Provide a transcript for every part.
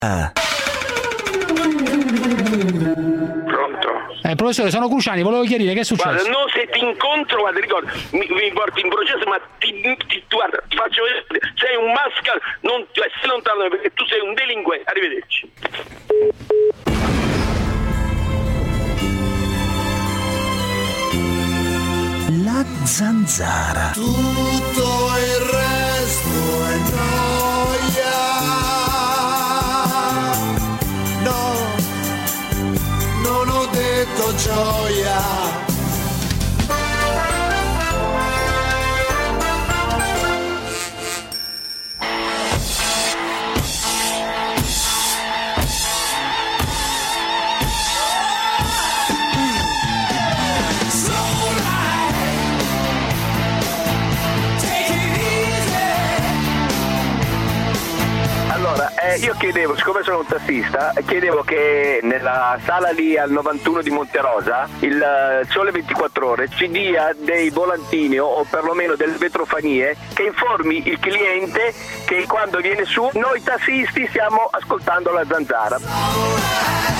Pronto? Professore, sono Cruciani, volevo chiarire che è successo. Guarda, no, se ti incontro, guarda, ricordo, mi porti in processo, ma guarda, ti faccio vedere, sei un mascal, non stai lontano perché tu sei un delinquente. Arrivederci. La zanzara. Tutto il resto è noia. No, non ho detto gioia. Io chiedevo, siccome sono un tassista, chiedevo che nella sala lì al 91 di Monterosa il Sole 24 Ore ci dia dei volantini o perlomeno delle vetrofanie che informi il cliente che quando viene su noi tassisti stiamo ascoltando la zanzara.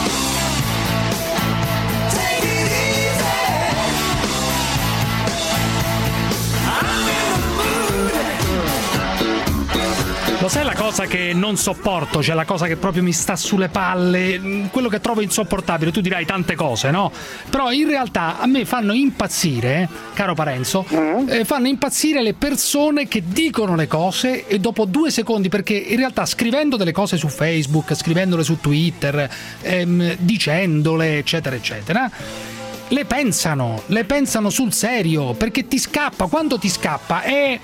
Lo sai la cosa che non sopporto, cioè la cosa che proprio mi sta sulle palle, quello che trovo insopportabile, tu dirai tante cose, no? Però in realtà a me fanno impazzire, caro Parenzo, fanno impazzire le persone che dicono le cose e dopo 2 secondi, perché in realtà scrivendo delle cose su Facebook, scrivendole su Twitter, dicendole, eccetera, eccetera, le pensano sul serio, perché ti scappa, quando ti scappa è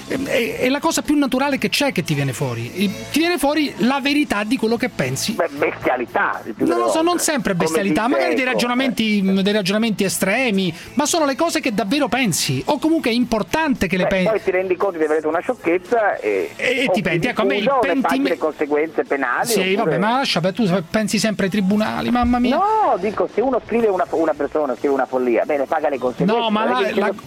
la cosa più naturale che c'è, che ti viene fuori. Ti viene fuori la verità di quello che pensi. Bestialità. Non lo so, non sempre bestialità, magari dei ragionamenti estremi, ma sono le cose che davvero pensi, o comunque è importante che le pensi. Poi ti rendi conto di avere una sciocchezza e ti penti. Ecco, a me il le conseguenze penali. Sì, oppure... vabbè, ma lascia, tu pensi sempre ai tribunali, mamma mia. No, dico, se uno scrive una persona, scrive una follia, bene, paga le conseguenze. No, ma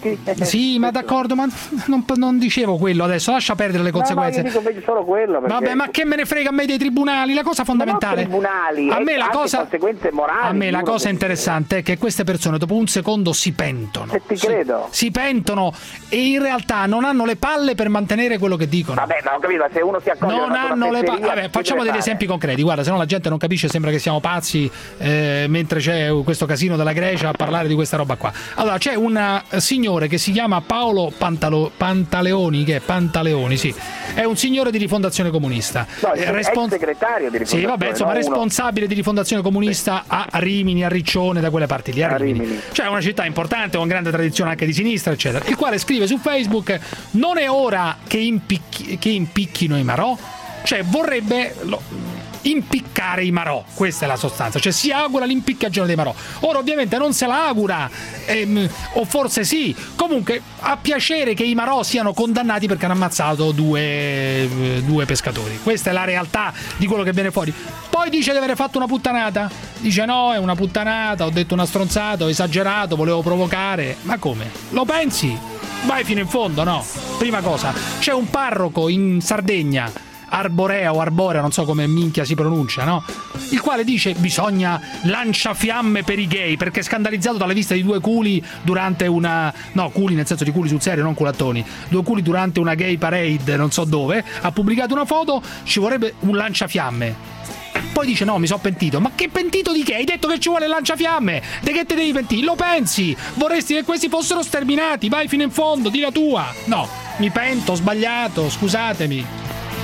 sì, ma d'accordo, ma non dicevo quello adesso, lascia perdere le conseguenze. No, io dico solo quello. Perché... Vabbè, ma che me ne frega a me dei tribunali? La cosa fondamentale. Tribunali, a me la cosa conseguenze morali. A me la cosa interessante è che queste persone dopo un secondo si pentono. Ti credo. Si pentono e in realtà non hanno le palle per mantenere quello che dicono. Vabbè, ma ho capito, ma se uno si accorge non hanno le palle. Vabbè, facciamo degli esempi concreti. Guarda, se no la gente non capisce, sembra che siamo pazzi mentre c'è questo casino della Grecia a parlare di questa roba qua. Allora, c'è un signore che si chiama Paolo Pantaleoni, che è Pantaleoni, sì. È un signore di Rifondazione Comunista. No, ex segretario di Rifondazione. Sì, vabbè, insomma, responsabile di Rifondazione Comunista a Rimini, a Riccione, da quelle parti lì, a Rimini. Cioè una città importante, con grande tradizione anche di sinistra, eccetera. Il quale scrive su Facebook: non è ora che impicchino i marò? Cioè vorrebbe impiccare i marò, questa è la sostanza, cioè si augura l'impiccagione dei marò. Ora ovviamente non se la augura, o forse sì, comunque ha piacere che i marò siano condannati perché hanno ammazzato due pescatori. Questa è la realtà di quello che viene fuori. Poi dice di aver fatto una puttanata, dice no, è una puttanata, ho detto una stronzata, ho esagerato, volevo provocare. Ma come? Lo pensi? Vai fino in fondo, no? Prima cosa, c'è un parroco in Sardegna, Arborea o Arborea, non so come minchia si pronuncia, no? Il quale dice bisogna lanciafiamme per i gay, perché scandalizzato dalla vista di 2 culi durante una... no, culi nel senso di culi sul serio, non culattoni. 2 culi durante una gay parade non so dove, ha pubblicato una foto, ci vorrebbe un lanciafiamme. Poi dice no, mi sono pentito. Ma che pentito di che? Hai detto che ci vuole il lanciafiamme, di che te devi pentire? Lo pensi? Vorresti che questi fossero sterminati? Vai fino in fondo, di la tua. No, mi pento, ho sbagliato, scusatemi.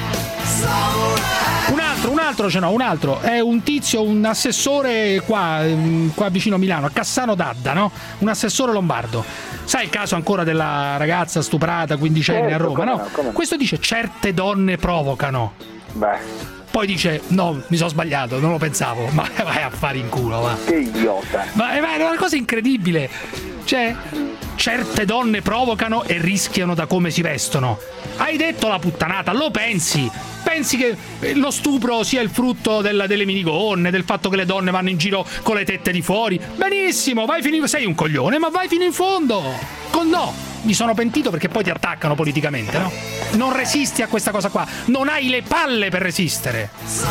Un altro è un tizio, un assessore qua vicino a Milano, a Cassano d'Adda, no? Un assessore lombardo. Sai il caso ancora della ragazza stuprata quindicenne a Roma, no? Questo dice certe donne provocano. Beh. Poi dice no, mi sono sbagliato, non lo pensavo. Ma vai a fare in culo, va. Che idiota. Ma è una cosa incredibile. Cioè, certe donne provocano e rischiano da come si vestono. Hai detto la puttanata, lo pensi? Pensi che lo stupro sia il frutto delle minigonne, del fatto che le donne vanno in giro con le tette di fuori? Benissimo, vai fino in... sei un coglione, ma vai fino in fondo. No, mi sono pentito perché poi ti attaccano politicamente, no? Non resisti a questa cosa qua, non hai le palle per resistere.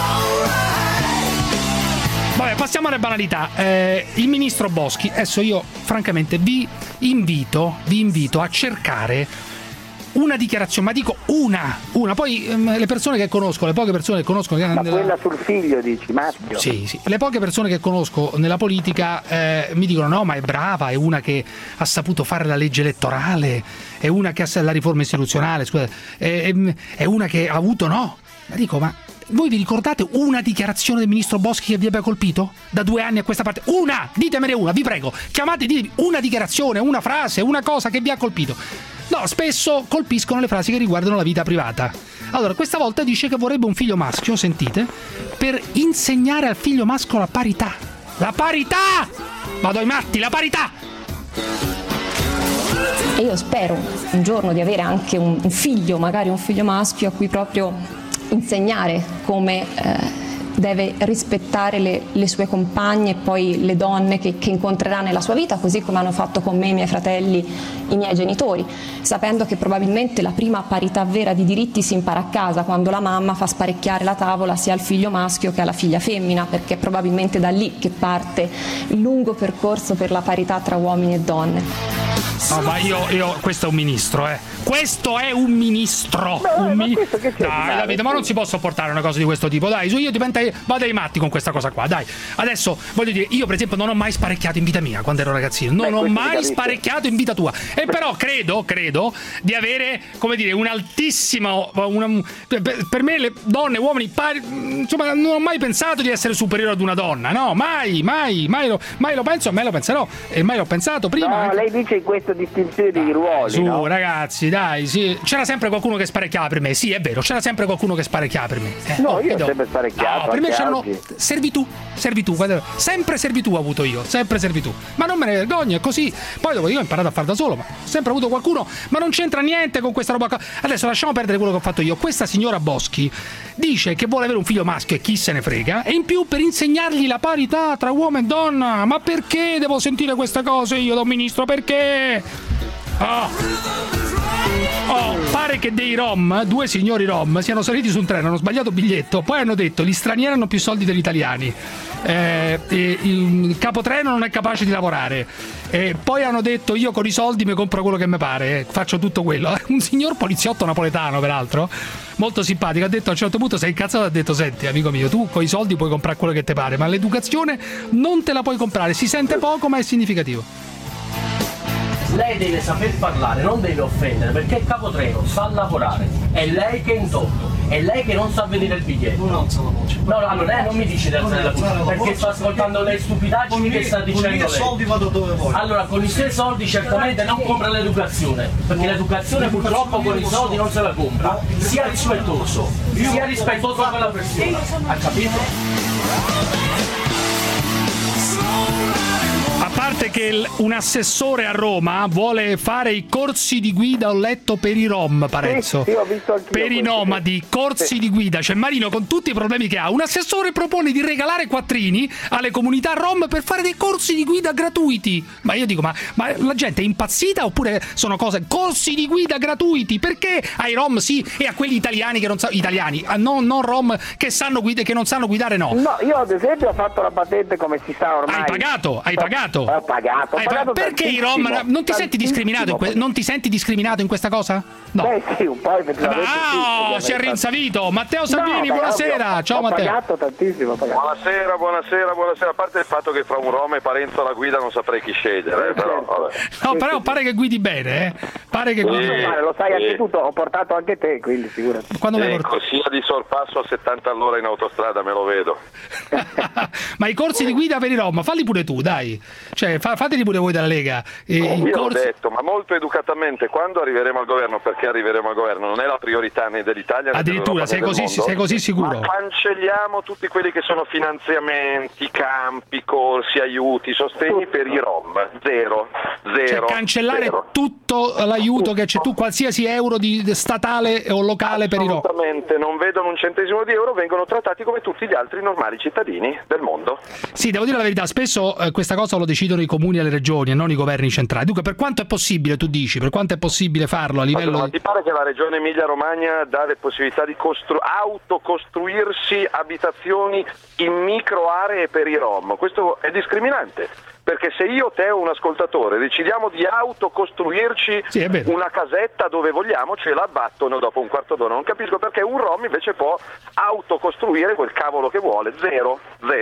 Vabbè, passiamo alle banalità. Il ministro Boschi, adesso io francamente vi invito a cercare una dichiarazione, ma dico una, poi le persone che conosco, le poche persone che conosco... Ma quella sul figlio, dici, maschio? Sì, le poche persone che conosco nella politica mi dicono no, ma è brava, è una che ha saputo fare la legge elettorale, è una che ha la riforma istituzionale, scusate, è una che ha avuto, no? Ma dico, ma voi vi ricordate una dichiarazione del ministro Boschi che vi abbia colpito? Da 2 anni a questa parte? Una! Ditemene una, vi prego! Chiamate, ditemi una dichiarazione, una frase, una cosa che vi ha colpito. No, spesso colpiscono le frasi che riguardano la vita privata. Allora, questa volta dice che vorrebbe un figlio maschio, sentite, per insegnare al figlio maschio la parità. La parità! Vado ai matti, la parità! E io spero un giorno di avere anche un figlio, magari un figlio maschio, a cui proprio insegnare come deve rispettare le sue compagne e poi le donne che incontrerà nella sua vita, così come hanno fatto con me, i miei fratelli, i miei genitori, sapendo che probabilmente la prima parità vera di diritti si impara a casa, quando la mamma fa sparecchiare la tavola sia al figlio maschio che alla figlia femmina, perché è probabilmente da lì che parte il lungo percorso per la parità tra uomini e donne. No, ma io questo è un ministro, questo è un ministro. Dai, Davide, ma non si può sopportare una cosa di questo tipo. Dai, io vado ai matti con questa cosa qua. Dai, adesso voglio dire, io per esempio non ho mai sparecchiato in vita mia quando ero ragazzino. Non ho mai sparecchiato in vita tua. E però credo di avere, come dire, un altissimo. Per me le donne, uomini pari, insomma, non ho mai pensato di essere superiore ad una donna. No, mai lo penso, mai lo penserò. E mai l'ho pensato prima. No, lei dice in questa distinzione di ruoli. Su, no? Ragazzi, dai, sì. C'era sempre qualcuno che sparecchiava per me. Sì, è vero, c'era sempre qualcuno che sparecchiava per me. No, io ho sempre sparecchiato. No, per me c'erano servitù, guarda, sempre servitù ho avuto io, sempre servitù. Ma non me ne vergogno, è così. Poi dopo io ho imparato a fare da solo, ma ho sempre avuto qualcuno, ma non c'entra niente con questa roba qua. Adesso lasciamo perdere quello che ho fatto io. Questa signora Boschi dice che vuole avere un figlio maschio e chi se ne frega, e in più per insegnargli la parità tra uomo e donna. Ma perché devo sentire queste cose io da un ministro? Perché? Pare che dei Rom, 2 signori Rom, siano saliti su un treno, hanno sbagliato biglietto, poi hanno detto gli stranieri hanno più soldi degli italiani, il capotreno non è capace di lavorare, poi hanno detto io con i soldi mi compro quello che mi pare, faccio tutto quello. Un signor poliziotto napoletano, peraltro, molto simpatico, ha detto a un certo punto, sei incazzato, ha detto senti amico mio, tu con i soldi puoi comprare quello che ti pare, ma l'educazione non te la puoi comprare, si sente poco ma è significativo. Lei deve saper parlare, non deve offendere, perché il capotreno sa lavorare, è lei che è in torto, è lei che non sa vedere il biglietto. Non alza la voce. No, allora lei non mi dice di alzare la voce, perché sto ascoltando le stupidaggini che sta dicendo lei. Con i miei soldi vado dove voglio. Allora, con i suoi soldi certamente non compra l'educazione, perché l'educazione purtroppo con i soldi non se la compra. Sia rispettoso con quella persona. Ha capito? A parte che un assessore a Roma vuole fare i corsi di guida, ho letto, per i Rom, Parezzo. Sì, ho visto anch'io per i nomadi, corsi di guida. Cioè Marino, con tutti i problemi che ha, un assessore propone di regalare quattrini alle comunità Rom per fare dei corsi di guida gratuiti. Ma io dico, ma la gente è impazzita oppure sono cose, corsi di guida gratuiti? Perché ai Rom sì e a quelli italiani che non sanno, non Rom che sanno guidare, che non sanno guidare no? No, io ad esempio ho fatto la patente, come si sa ormai. Hai pagato? Ho pagato perché i Rom non ti senti discriminato non ti senti discriminato in questa cosa? No. Beh sì, un po' effettivamente. Si è rinsavito. Matteo Salvini, buonasera. Ciao Matteo. Ho pagato tantissimo. Buonasera. A parte il fatto che fra un Rom e Parenzo alla guida non saprei chi scegliere, però vabbè. No, però pare che guidi bene, Pare che guidi bene. Lo sai anche tu, ho portato anche te, quindi figurati. Quando sia di sorpasso a 70 all'ora in autostrada, me lo vedo. Ma i corsi di guida per i Rom, falli pure tu, dai. Cioè, fateli pure voi della Lega. Io ho detto, ma molto educatamente, quando arriveremo al governo, perché arriveremo al governo, non è la priorità né dell'Italia né addirittura sei così sicuro? Ma cancelliamo tutti quelli che sono finanziamenti, campi, corsi, aiuti, sostegni per i Rom. Zero. Cioè cancellare tutto l'aiuto che c'è, tu qualsiasi euro di statale o locale per i Rom. Assolutamente, non vedono un centesimo di euro, vengono trattati come tutti gli altri normali cittadini del mondo. Sì, devo dire la verità, spesso questa cosa lo decide decidono i comuni e le regioni e non i governi centrali. Dunque, per quanto è possibile, tu dici, per quanto è possibile farlo a livello... Ma ti pare che la regione Emilia-Romagna dà le possibilità di autocostruirsi abitazioni in micro aree per i Rom? Questo è discriminante. Perché se io, te o un ascoltatore decidiamo di autocostruirci una casetta dove vogliamo, ce la abbattono dopo un quarto d'ora. Non capisco perché un Rom invece può autocostruire quel cavolo che vuole, zero.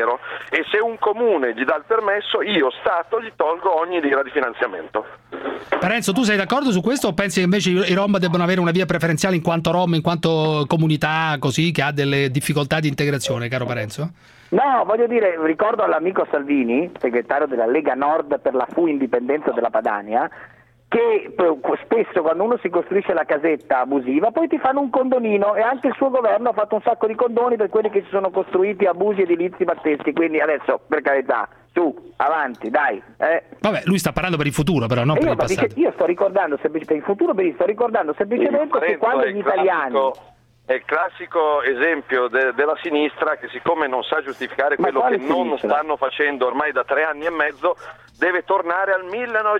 E se un comune gli dà il permesso, io Stato gli tolgo ogni lira di finanziamento. Parenzo, tu sei d'accordo su questo o pensi che invece i Rom debbano avere una via preferenziale in quanto Rom, in quanto comunità così che ha delle difficoltà di integrazione, caro Parenzo? No, voglio dire, ricordo all'amico Salvini, segretario della Lega Nord per la fu indipendenza della Padania, che spesso quando uno si costruisce la casetta abusiva poi ti fanno un condonino, e anche il suo governo ha fatto un sacco di condoni per quelli che si sono costruiti abusi edilizi pazzeschi, quindi adesso, per carità, su, avanti, dai. Vabbè, lui sta parlando per il futuro però, non per il passato. Io sto ricordando semplicemente il futuro, sto ricordando semplicemente che quando gli italiani... È il classico esempio della sinistra che, siccome non sa giustificare quello che non stanno facendo ormai da 3 anni e mezzo, deve tornare al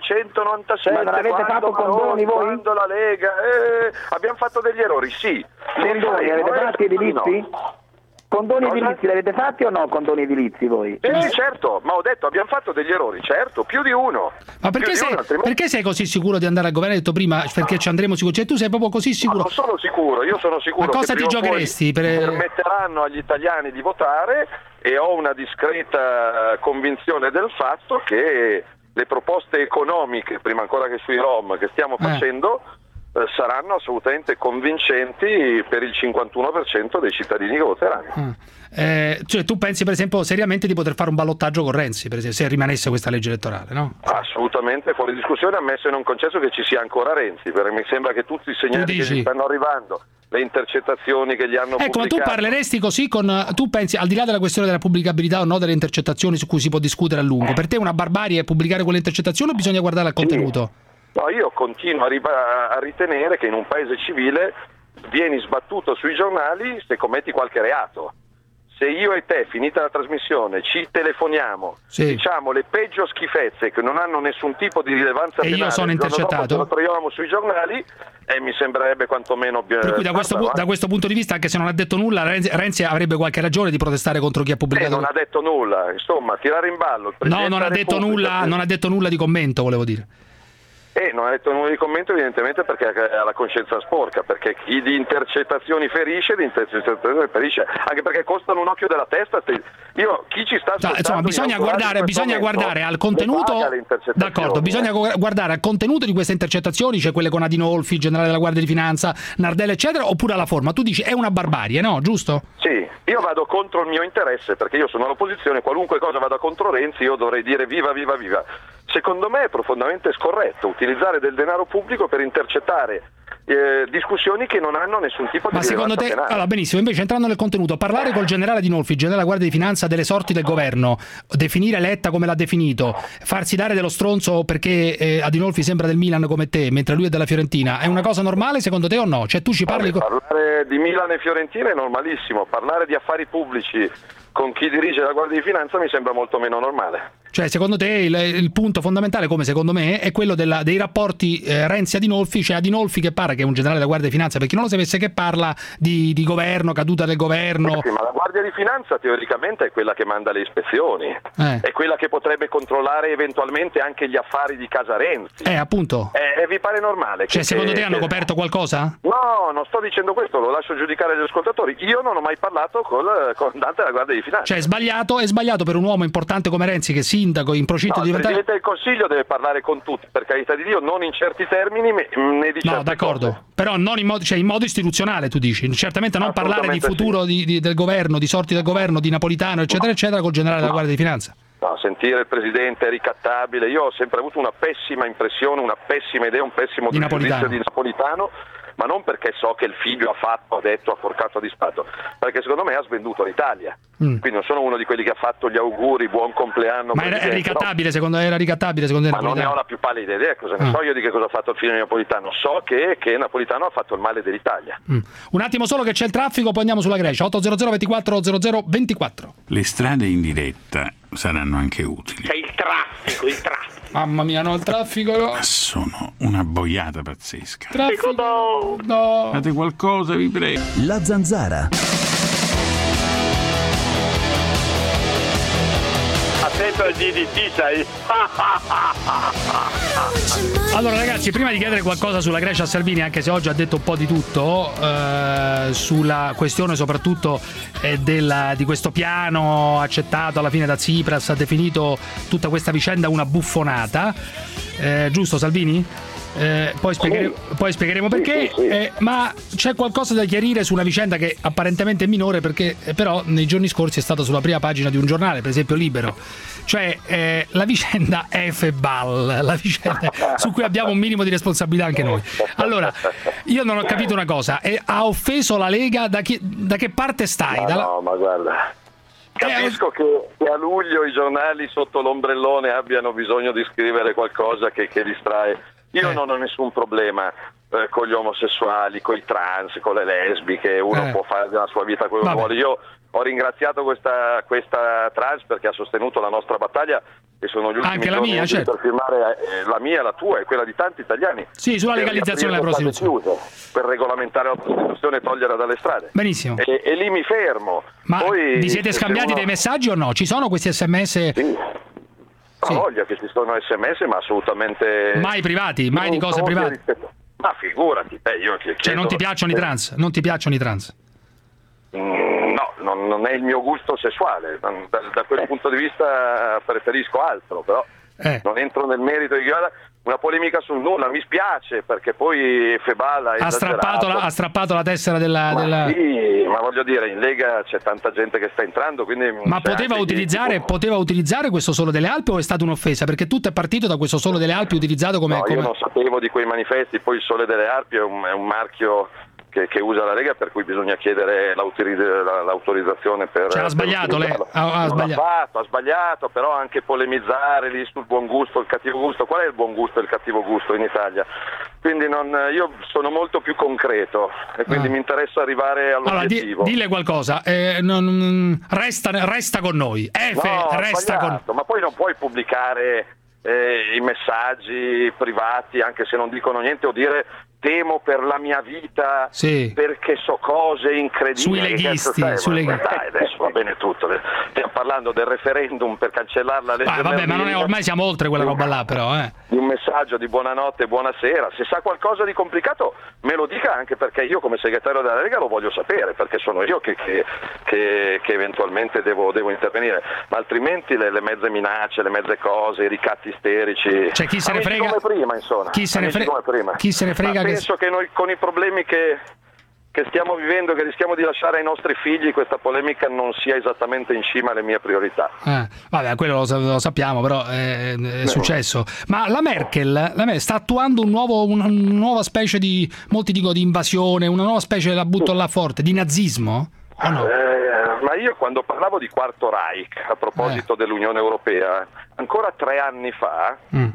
1997. Ma non avete fatto condoni voi? Quando la Lega... abbiamo fatto degli errori, sì. Condoni avete fatti edilizi? Condoni edilizi li avete fatti o no, condoni edilizi voi? Certo, ma ho detto abbiamo fatto degli errori, certo, più di uno. Ma perché sei così sicuro di andare al governo? Hai detto prima, perché ci andremo sicuro, cioè tu sei proprio così sicuro? Ma non sono sicuro, io sono sicuro. Ma cosa che ti giocheresti? Permetteranno agli italiani di votare, e ho una discreta convinzione del fatto che le proposte economiche, prima ancora che sui Rom, che stiamo facendo, saranno assolutamente convincenti per il 51% dei cittadini che voteranno. Cioè tu pensi per esempio seriamente di poter fare un ballottaggio con Renzi, per esempio, se rimanesse questa legge elettorale, no? Assolutamente fuori discussione, ammesso e non concesso che ci sia ancora Renzi, perché mi sembra che tutti i segnali che gli stanno arrivando, le intercettazioni che gli hanno pubblicato... ma tu parleresti così tu pensi, al di là della questione della pubblicabilità o no delle intercettazioni su cui si può discutere a lungo, per te è una barbarie pubblicare quelle intercettazioni o bisogna guardare al contenuto? No, io continuo a ritenere che in un paese civile vieni sbattuto sui giornali se commetti qualche reato. Se io e te, finita la trasmissione, ci telefoniamo, diciamo le peggio schifezze che non hanno nessun tipo di rilevanza penale, io sono intercettato, lo troviamo sui giornali, e mi sembrerebbe quantomeno... Per cui da questo punto di vista, anche se non ha detto nulla, Renzi avrebbe qualche ragione di protestare contro chi ha pubblicato... non ha detto nulla, insomma, tirare in ballo il Presidente non ha detto nulla di commento, volevo dire. Non ha detto nulla di commento, evidentemente perché ha la coscienza sporca, perché chi di intercettazioni ferisce, anche perché costano un occhio della testa. Chi ci sta ascoltando, insomma, bisogna guardare al contenuto. D'accordo, bisogna guardare al contenuto di queste intercettazioni, cioè quelle con Adinolfi, generale della Guardia di Finanza, Nardella eccetera, oppure alla forma. Tu dici è una barbarie, no? Giusto? Sì, io vado contro il mio interesse, perché io sono all'opposizione, qualunque cosa vada contro Renzi io dovrei dire viva viva viva. Secondo me è profondamente scorretto utilizzare del denaro pubblico per intercettare discussioni che non hanno nessun tipo di rilevanza penale. Allora, benissimo, invece entrando nel contenuto, parlare col generale Adinolfi, generale della Guardia di Finanza, delle sorti del governo, definire Letta come l'ha definito, farsi dare dello stronzo perché Adinolfi sembra del Milan come te, mentre lui è della Fiorentina, è una cosa normale secondo te o no? Cioè tu ci parli... Parlare di Milan e Fiorentina è normalissimo, parlare di affari pubblici con chi dirige la Guardia di Finanza mi sembra molto meno normale. Cioè secondo te il punto fondamentale, come secondo me, è quello dei rapporti Renzi-Adinolfi, cioè Adinolfi che pare che è un generale della Guardia di Finanza, per chi non lo sapesse, che parla di governo, caduta del governo. Sì, ma la Guardia di Finanza teoricamente è quella che manda le ispezioni, è quella che potrebbe controllare eventualmente anche gli affari di casa Renzi. Appunto. Vi pare normale? Cioè secondo te hanno coperto qualcosa? No, non sto dicendo questo, lo lascio giudicare agli ascoltatori. Io non ho mai parlato con il comandante della Guardia di Finanza. Cioè è sbagliato per un uomo importante come Renzi, che sindaco in procinto di diventare... Il Presidente del Consiglio deve parlare con tutti, per carità di Dio, non in certi termini né di certe No, d'accordo, cose. Però non in modo istituzionale, tu dici, certamente non parlare di futuro del governo, di sorti del governo, di Napolitano eccetera eccetera col generale della Guardia di Finanza. No, sentire il Presidente è ricattabile. Io ho sempre avuto una pessima impressione, una pessima idea, un pessimo giudizio di Napolitano, ma non perché so che il figlio ha detto, ha forcato a disfatto, perché secondo me ha svenduto l'Italia. Quindi non sono uno di quelli che ha fatto gli auguri, buon compleanno. Ma era ricattabile, secondo te? Ma non ne ho la più pallida idea, cosa ne so io di che cosa ha fatto il figlio di Napolitano. So che Napolitano ha fatto il male dell'Italia. Un attimo solo che c'è il traffico, poi andiamo sulla Grecia. 800 24 00 24. Le strade in diretta saranno anche utili. C'è il traffico. Mamma mia, no, il traffico. Sono una boiata pazzesca. Traffico no. Fate qualcosa, vi prego. La Zanzara. Attento al DDT, sai? Allora ragazzi, prima di chiedere qualcosa sulla Grecia a Salvini, anche se oggi ha detto un po' di tutto, sulla questione soprattutto di questo piano accettato alla fine da Tsipras, ha definito tutta questa vicenda una buffonata, giusto Salvini? Poi spiegheremo perché, ma c'è qualcosa da chiarire su una vicenda che apparentemente è minore, perché però nei giorni scorsi è stata sulla prima pagina di un giornale, per esempio Libero, cioè la vicenda Efebal, la vicenda su cui abbiamo un minimo di responsabilità anche noi. Allora, io non ho capito una cosa, ha offeso la Lega, da che parte stai? No, ma guarda, capisco che a luglio i giornali sotto l'ombrellone abbiano bisogno di scrivere qualcosa che distrae. Io non ho nessun problema con gli omosessuali, con i trans, con le lesbiche, uno può fare della sua vita quello che vuole. Io ho ringraziato questa trans perché ha sostenuto la nostra battaglia e sono gli ultimi anche la mia, certo. Per firmare la mia, la tua e quella di tanti italiani. Sì, sulla legalizzazione della prostituzione. Per regolamentare la prostituzione e toglierla dalle strade. Benissimo. E lì mi fermo. Ma poi, vi siete scambiati dei messaggi o no? Ci sono questi SMS? Sì. Sì. Voglia che ci sono SMS, ma assolutamente mai privati, mai di cose private. Ma figurati, io cioè non ti piacciono i trans? Non ti piacciono i trans? No, non è il mio gusto sessuale. Da quel punto di vista preferisco altro, però non entro nel merito di una polemica sul nulla. Mi spiace perché poi Febala ha strappato la tessera della... Sì, ma voglio dire, in Lega c'è tanta gente che sta entrando, quindi... Ma poteva utilizzare questo Sole delle Alpi o è stata un'offesa? Perché tutto è partito da questo Sole delle Alpi utilizzato come... No, io non sapevo di quei manifesti, poi il Sole delle Alpi è un marchio che usa la Lega, per cui bisogna chiedere l'autorizzazione per... Cioè, ha sbagliato lei? Ha sbagliato, però anche polemizzare lì sul buon gusto e il cattivo gusto. Qual è il buon gusto e il cattivo gusto in Italia? Quindi io sono molto più concreto e quindi mi interessa arrivare all'obiettivo. Allora, dille qualcosa, resta con noi. Resta con... Ma poi non puoi pubblicare i messaggi privati anche se non dicono niente, o dire temo per la mia vita perché so cose incredibili. Sui leghisti. Dai, adesso va bene tutto. Stiamo parlando del referendum per cancellare la legge. Vabbè, ma ormai siamo oltre quella roba là, però. Di un messaggio di buonanotte e buonasera. Se sa qualcosa di complicato me lo dica, anche perché io come segretario della Lega lo voglio sapere, perché sono io che eventualmente devo intervenire. Ma altrimenti le mezze minacce, le mezze cose, i ricatti isterici. Cioè chi se ne frega? Come prima, insomma. Chi se ne frega? Penso che noi con i problemi che stiamo vivendo, che rischiamo di lasciare ai nostri figli, questa polemica non sia esattamente in cima alle mie priorità. Vabbè, quello lo sappiamo, però è successo. Ma la Merkel sta attuando una nuova specie di, molti dicono di invasione, una nuova specie, la butto là forte, di nazismo? O no? Ma io quando parlavo di Quarto Reich, a proposito dell'Unione Europea, ancora 3 anni fa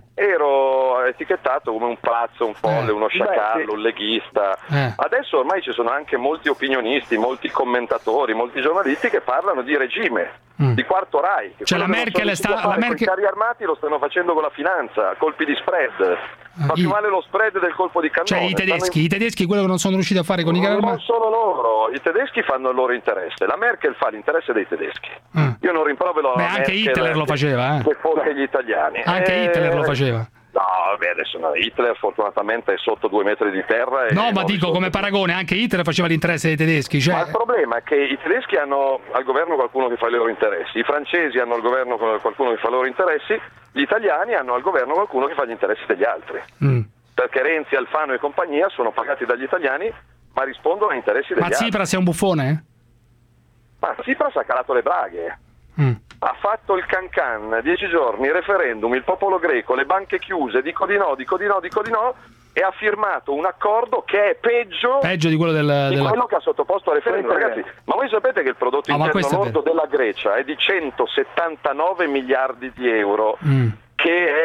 ero etichettato come un pazzo, un folle, uno sciacallo, un leghista. Adesso ormai ci sono anche molti opinionisti, molti commentatori, molti giornalisti che parlano di regime, di Quarto Reich. Cioè la Merkel I carri armati lo stanno facendo con la finanza, colpi di spread. Fa più male lo spread del colpo di cannone. Cioè i tedeschi, quello che non sono riusciti a fare con i carri armati? Non sono loro, i tedeschi fanno il loro interesse, la Merkel fa l'interesse dei tedeschi. Io non rimprovero la anche Merkel Hitler lo faceva, che fosse gli italiani. Anche Hitler lo faceva. No, vabbè, adesso Hitler fortunatamente è sotto 2 metri di terra. No, ma dico come paragone, anche Hitler faceva l'interesse dei tedeschi. Cioè... Ma il problema è che i tedeschi hanno al governo qualcuno che fa i loro interessi, i francesi hanno al governo qualcuno che fa i loro interessi, gli italiani hanno al governo qualcuno che fa gli interessi degli altri. Perché Renzi, Alfano e compagnia sono pagati dagli italiani, ma rispondono a interessi degli altri. Ma Tsipras è un buffone? Ma Tsipras ha calato le braghe. Ha fatto il cancan, 10 giorni, referendum, il popolo greco, le banche chiuse, dico di no, e ha firmato un accordo che è peggio di quello quello che ha sottoposto a referendum. Ragazzi, ma voi sapete che il prodotto interno lordo della Grecia è di 179 miliardi di euro, che è meno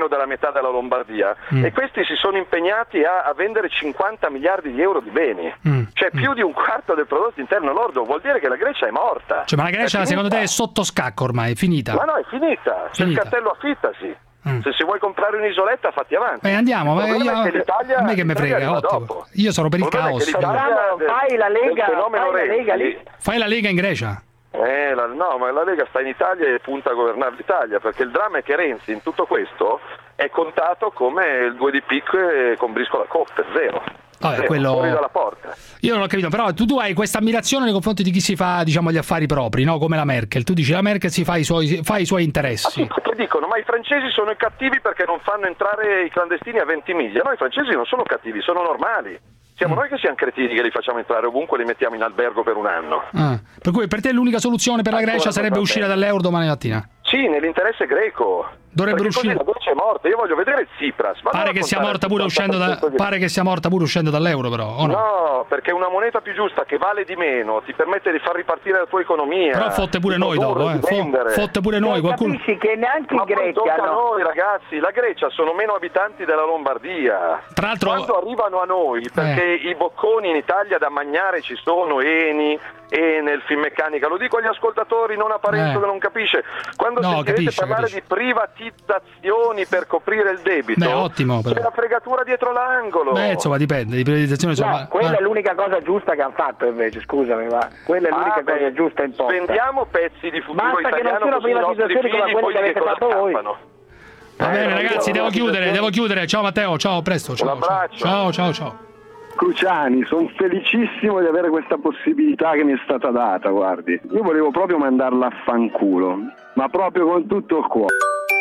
meno della metà della Lombardia, e questi si sono impegnati a vendere 50 miliardi di euro di beni, cioè più di un quarto del prodotto interno lordo. Vuol dire che la Grecia è morta. Cioè, ma la Grecia secondo te è sotto scacco ormai, è finita? Ma no, è finita. Se il cartello affittasi. Se si vuoi comprare un'isoletta, fatti avanti. Andiamo, a me che me frega, ottimo. Dopo. Io sono per il caos. Fai la Lega lì. Fai la Lega in Grecia? No, ma la Lega sta in Italia e punta a governare l'Italia, perché il dramma è che Renzi in tutto questo è contato come il 2 di picche con Briscola Coppe, zero. Vabbè, quello... fuori dalla porta. Io non ho capito, però tu hai questa ammirazione nei confronti di chi si fa, diciamo, gli affari propri, no? Come la Merkel. Tu dici la Merkel si fa i suoi interessi. Che dicono, ma i francesi sono i cattivi perché non fanno entrare i clandestini a 20 miglia. No, i francesi non sono cattivi, sono normali. Siamo noi che siamo cretini che li facciamo entrare ovunque, li mettiamo in albergo per un anno. Per cui per te l'unica soluzione per la Grecia sarebbe uscire dall'euro domani mattina? Sì, nell'interesse greco. Dovrebbero uscire. La Grecia è morta, io voglio vedere Tsipras. Pare che sia morta pure uscendo dall'euro, però. O no? No, perché una moneta più giusta che vale di meno ti permette di far ripartire la tua economia. Però fotte pure noi dopo, fotte pure noi. Qualcuno... Capisci che neanche in Grecia. Ma tocca a noi, ragazzi. La Grecia sono meno abitanti della Lombardia. Tra l'altro, quando arrivano a noi, perché i bocconi in Italia da mangiare ci sono, Eni, Enel, Finmeccanica, lo dico agli ascoltatori, non a Parenzo che non capisce. Quando sentirete parlare di privatizzazioni per coprire il debito, ottimo, c'è la fregatura dietro l'angolo. Insomma, dipende, di privatizzazione quella è l'unica cosa giusta che hanno fatto, invece, scusami, ma quella è l'unica cosa giusta in posta. Spendiamo pezzi di futuro basta italiano, che non siano privatizzazioni come quelle che avete fatto voi. Va bene, ragazzi, devo chiudere. Ciao Matteo, ciao, a presto. Ciao. Cruciani, sono felicissimo di avere questa possibilità che mi è stata data, guardi. Io volevo proprio mandarla a fanculo, ma proprio con tutto il cuore.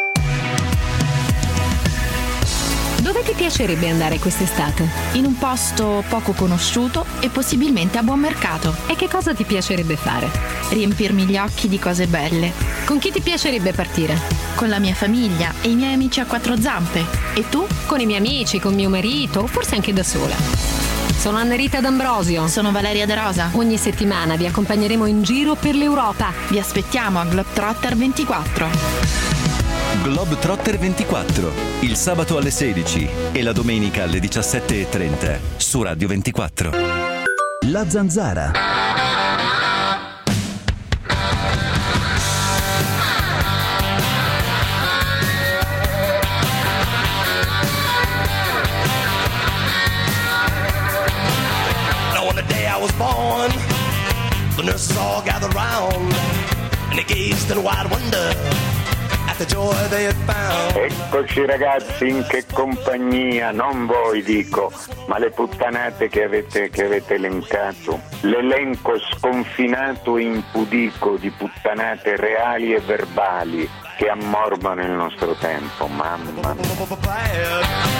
Dove ti piacerebbe andare quest'estate? In un posto poco conosciuto e possibilmente a buon mercato. E che cosa ti piacerebbe fare? Riempirmi gli occhi di cose belle. Con chi ti piacerebbe partire? Con la mia famiglia e i miei amici a quattro zampe. E tu? Con i miei amici, con mio marito, o forse anche da sola. Sono Annerita D'Ambrosio. Sono Valeria De Rosa. Ogni settimana vi accompagneremo in giro per l'Europa. Vi aspettiamo a Globetrotter 24. Globetrotter 24, il sabato alle 16 e la domenica alle 17:30 su Radio 24. La Zanzara. Born, the nurses all gathered round and they gazed in wide wonder at the joy they had found. Eccoci ragazzi, in che compagnia, non voi dico, ma le puttanate che avete elencato, l'elenco sconfinato e impudico di puttanate reali e verbali che ammorbano il nostro tempo, mamma mia.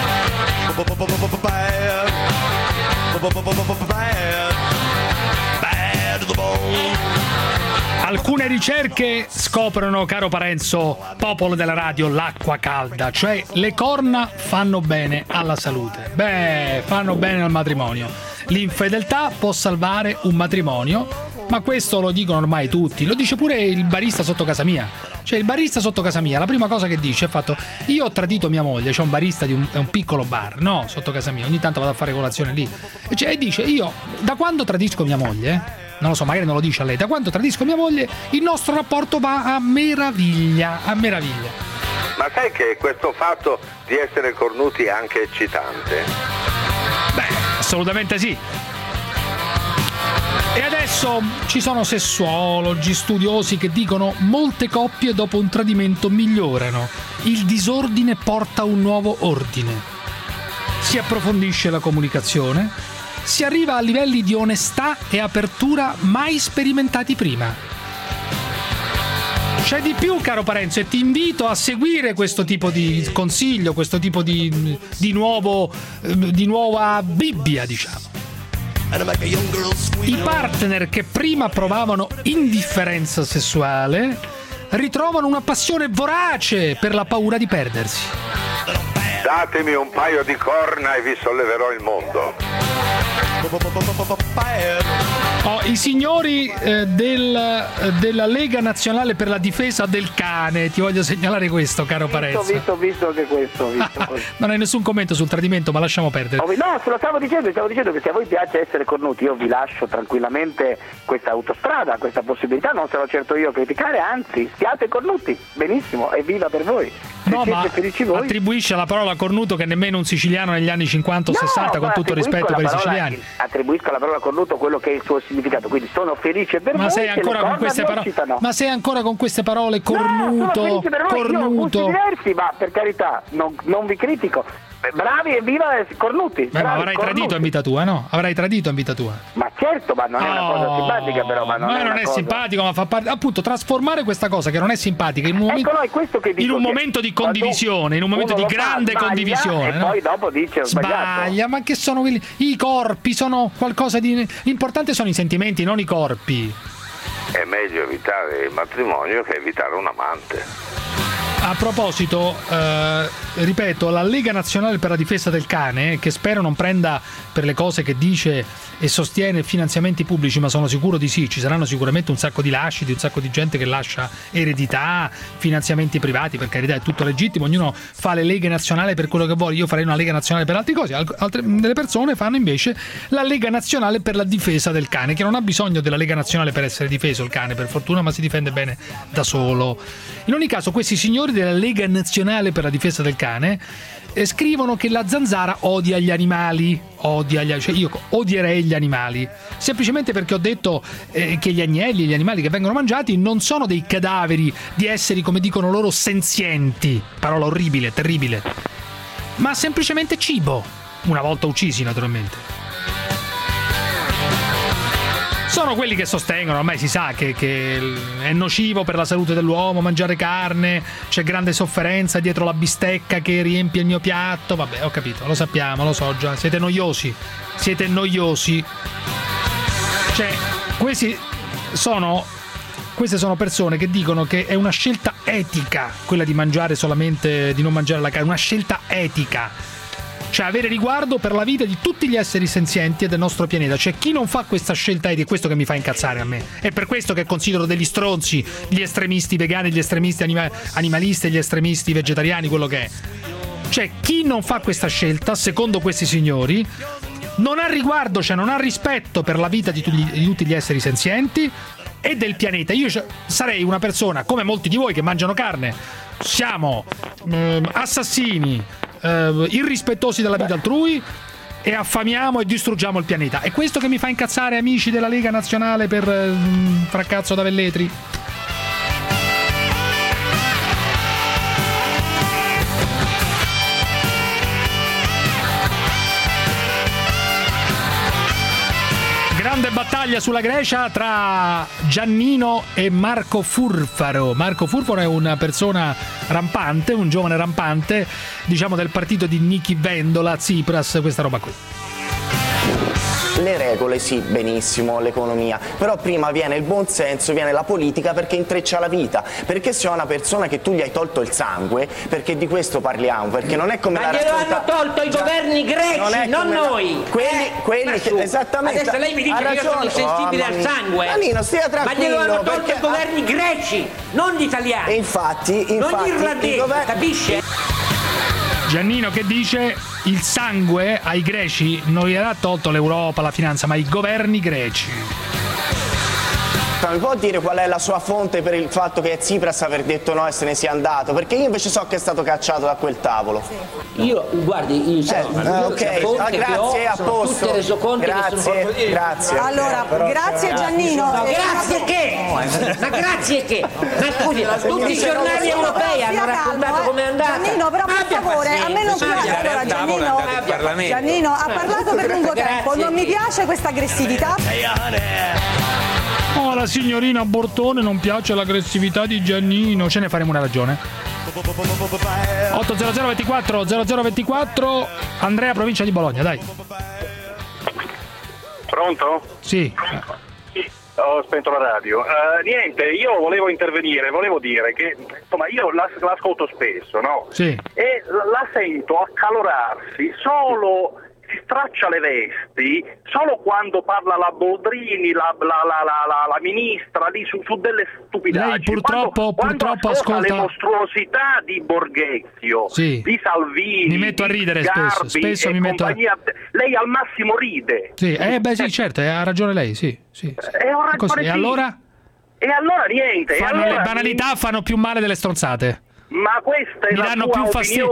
Alcune ricerche scoprono, caro Parenzo, popolo della radio, l'acqua calda, cioè le corna fanno bene alla salute. Fanno bene al matrimonio. L'infedeltà può salvare un matrimonio, ma questo lo dicono ormai tutti. Lo dice pure il barista sotto casa mia. Cioè il barista sotto casa mia, la prima cosa che dice è fatto: io ho tradito mia moglie, c'è un barista di un piccolo bar, no, sotto casa mia, ogni tanto vado a fare colazione lì. E dice: io da quando tradisco mia moglie, non lo so, magari non lo dice a lei, da quando tradisco mia moglie il nostro rapporto va a meraviglia, Ma sai che questo fatto di essere cornuti è anche eccitante? Assolutamente sì. E adesso ci sono sessuologi, studiosi che dicono: molte coppie dopo un tradimento migliorano, il disordine porta un nuovo ordine. Si approfondisce la comunicazione, si arriva a livelli di onestà e apertura mai sperimentati prima. C'è di più, caro Parenzo, e ti invito a seguire questo tipo di consiglio, questo tipo di nuova Bibbia, diciamo. I partner che prima provavano indifferenza sessuale ritrovano una passione vorace per la paura di perdersi. Datemi un paio di corna e vi solleverò il mondo. I signori della Lega Nazionale per la Difesa del Cane, ti voglio segnalare questo, caro Parezza. Visto anche questo. Non hai nessun commento sul tradimento, ma lasciamo perdere. No, se lo stavo dicendo che se a voi piace essere cornuti, io vi lascio tranquillamente questa autostrada, questa possibilità, non sarò certo io a criticare, anzi, siate cornuti, benissimo, evviva per voi. No, ma attribuisce alla parola cornuto che nemmeno un siciliano negli anni 50 o 60, con tutto rispetto per i siciliani. Attribuisco alla parola cornuto quello che è il suo significato, quindi sono felice per voi. Ma sei ancora con queste parole? Ma sei ancora con queste parole, cornuto? No, sono felice per voi. Io ho gusti diversi, ma per carità, non vi critico. Bravi e viva cornuti. Ma avrai tradito in vita tua, no? Avrai tradito in vita tua. Ma certo, ma non è una cosa simpatica, però. Ma non è simpatico, ma fa parte. Appunto, trasformare questa cosa che non è simpatica in un momento, in un momento di condivisione, in un momento di grande condivisione. E poi dopo dice sbaglia, ma che sono quelli? I corpi sono qualcosa di. L'importante sono i sentimenti, non i corpi. È meglio evitare il matrimonio che evitare un amante. A proposito, ripeto, la Lega Nazionale per la Difesa del Cane, che spero non prenda per le cose che dice e sostiene finanziamenti pubblici, ma sono sicuro di sì, ci saranno sicuramente un sacco di lasciti, un sacco di gente che lascia eredità, finanziamenti privati, per carità è tutto legittimo, ognuno fa le leghe nazionali per quello che vuole, io farei una Lega Nazionale per altre cose, altre delle persone fanno invece la Lega Nazionale per la Difesa del Cane, che non ha bisogno della Lega Nazionale per essere difeso il cane, per fortuna, ma si difende bene da solo. In ogni caso, questi signori della Lega Nazionale per la Difesa del Cane scrivono che la zanzara odia gli animali, cioè io odierei gli animali, semplicemente perché ho detto che gli agnelli, gli animali che vengono mangiati non sono dei cadaveri di esseri, come dicono loro, senzienti, parola orribile, terribile, ma semplicemente cibo, una volta uccisi naturalmente. Sono quelli che sostengono, ormai si sa che è nocivo per la salute dell'uomo mangiare carne, c'è grande sofferenza dietro la bistecca che riempie il mio piatto, vabbè, ho capito, lo sappiamo, lo so già, siete noiosi. Cioè, queste sono persone che dicono che è una scelta etica quella di mangiare solamente, di non mangiare la carne, una scelta etica. Cioè avere riguardo per la vita di tutti gli esseri senzienti e del nostro pianeta. Cioè chi non fa questa scelta è questo che mi fa incazzare a me. È per questo che considero degli stronzi gli estremisti vegani, gli estremisti animalisti, gli estremisti vegetariani, quello che è. Cioè chi non fa questa scelta, secondo questi signori, non ha riguardo, cioè non ha rispetto per la vita di tutti gli esseri senzienti e del pianeta. Io sarei una persona, come molti di voi che mangiano carne, siamo assassini, irrispettosi della vita altrui e affamiamo e distruggiamo il pianeta. È questo che mi fa incazzare, amici della Lega Nazionale per Fraccazzo da Velletri. Grande battaglia sulla Grecia tra Giannino e Marco Furfaro. Marco Furfaro è una persona rampante, un giovane rampante, diciamo del partito di Nichi Vendola, Tsipras, questa roba qui. Le regole sì, benissimo, l'economia, però prima viene il buon senso, viene la politica, perché intreccia la vita, perché se ho una persona che tu gli hai tolto il sangue, perché di questo parliamo, perché non è come ma la glielo hanno tolto i governi greci, non noi. Quelli che, esattamente. Adesso lei mi dice che io sono insensibile al sangue. Nino, stia tranquillo. Ma glielo hanno tolto i governi greci, non gli italiani. E infatti non gli irlandesi, capisce? Giannino che dice il sangue ai greci non gli ha tolto l'Europa, la finanza, ma i governi greci. Mi può dire qual è la sua fonte per il fatto che Tsipras aver detto no e se ne sia andato? Perché io invece so che è stato cacciato da quel tavolo. Io, guardi, grazie, a posto. Grazie. Allora, grazie Giannino. No, grazie che? Ma grazie che? Ma scusi, tutti i giornali europei hanno raccontato come è andata. Giannino, però per favore, a me non piace. Allora, Giannino ha parlato per lungo tempo, non mi piace questa aggressività. Oh, la signorina Bortone non piace l'aggressività di Giannino. Ce ne faremo una ragione. 800 24 0024 Andrea, provincia di Bologna, dai. Pronto? Sì. Ho spento la radio. Niente, io volevo intervenire, volevo dire che insomma io l'ascolto spesso, no? Sì. E la sento accalorarsi solo si straccia le vesti solo quando parla la Boldrini, la ministra lì su delle stupidaggini. Lei purtroppo ascolta le mostruosità di Borghezio, di Salvini, mi metto a ridere di Garbi, spesso mi metto lei al massimo ride. Sì, sì, certo, ha ragione lei, sì. Così. E allora? E allora niente. Le banalità fanno più male delle stronzate. Ma questa è mi danno più fastidio.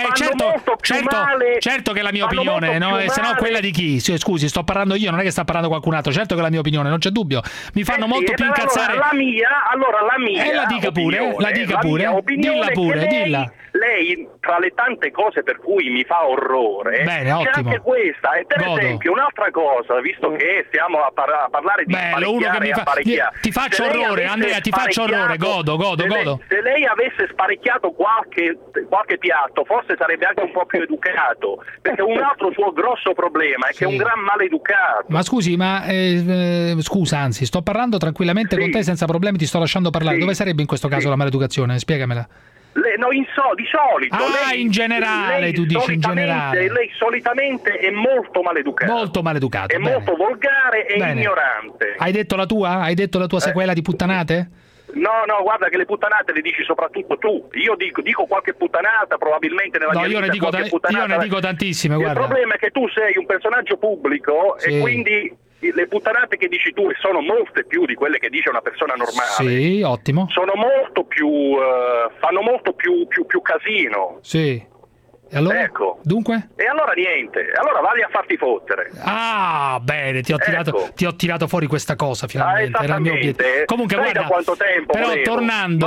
Certo che è la mia opinione, no? E se no quella di chi? Scusi, sto parlando io, non è che sta parlando qualcun altro. Certo che è la mia opinione, non c'è dubbio. Mi fanno molto più incazzare. Allora la mia. La dica pure, dilla pure, dilla. Lei, tra le tante cose per cui mi fa orrore, c'è anche questa. E per esempio, un'altra cosa, visto che stiamo a parlare di sparecchiare, ti faccio orrore, Andrea, ti faccio orrore, godo. Se lei avesse sparecchiato qualche piatto, forse sarebbe anche un po' più educato, perché un altro suo grosso problema è che è un gran maleducato. Ma scusi, scusa, anzi, sto parlando tranquillamente con te senza problemi, ti sto lasciando parlare. Dove sarebbe in questo caso la maleducazione? Spiegamela. Di solito. Lei, in generale, tu dici in generale. Lei solitamente è molto maleducato. Molto maleducato. È molto volgare e ignorante. Hai detto la tua? Hai detto la tua sequela di puttanate? No, guarda che le puttanate le dici soprattutto tu. Io dico qualche puttanata, probabilmente nella mia vita io ne dico tantissime, guarda. Il problema è che tu sei un personaggio pubblico e quindi le puttanate che dici tu, e sono molte più di quelle che dice una persona normale. Sì, ottimo. Sono molto più fanno molto più casino. Sì. E allora? Ecco. Dunque? E allora niente, allora vai a farti fottere. Ah, bene, ti ho tirato fuori questa cosa finalmente. Era il mio obiettivo. Comunque guarda, da quanto tempo però volevo. tornando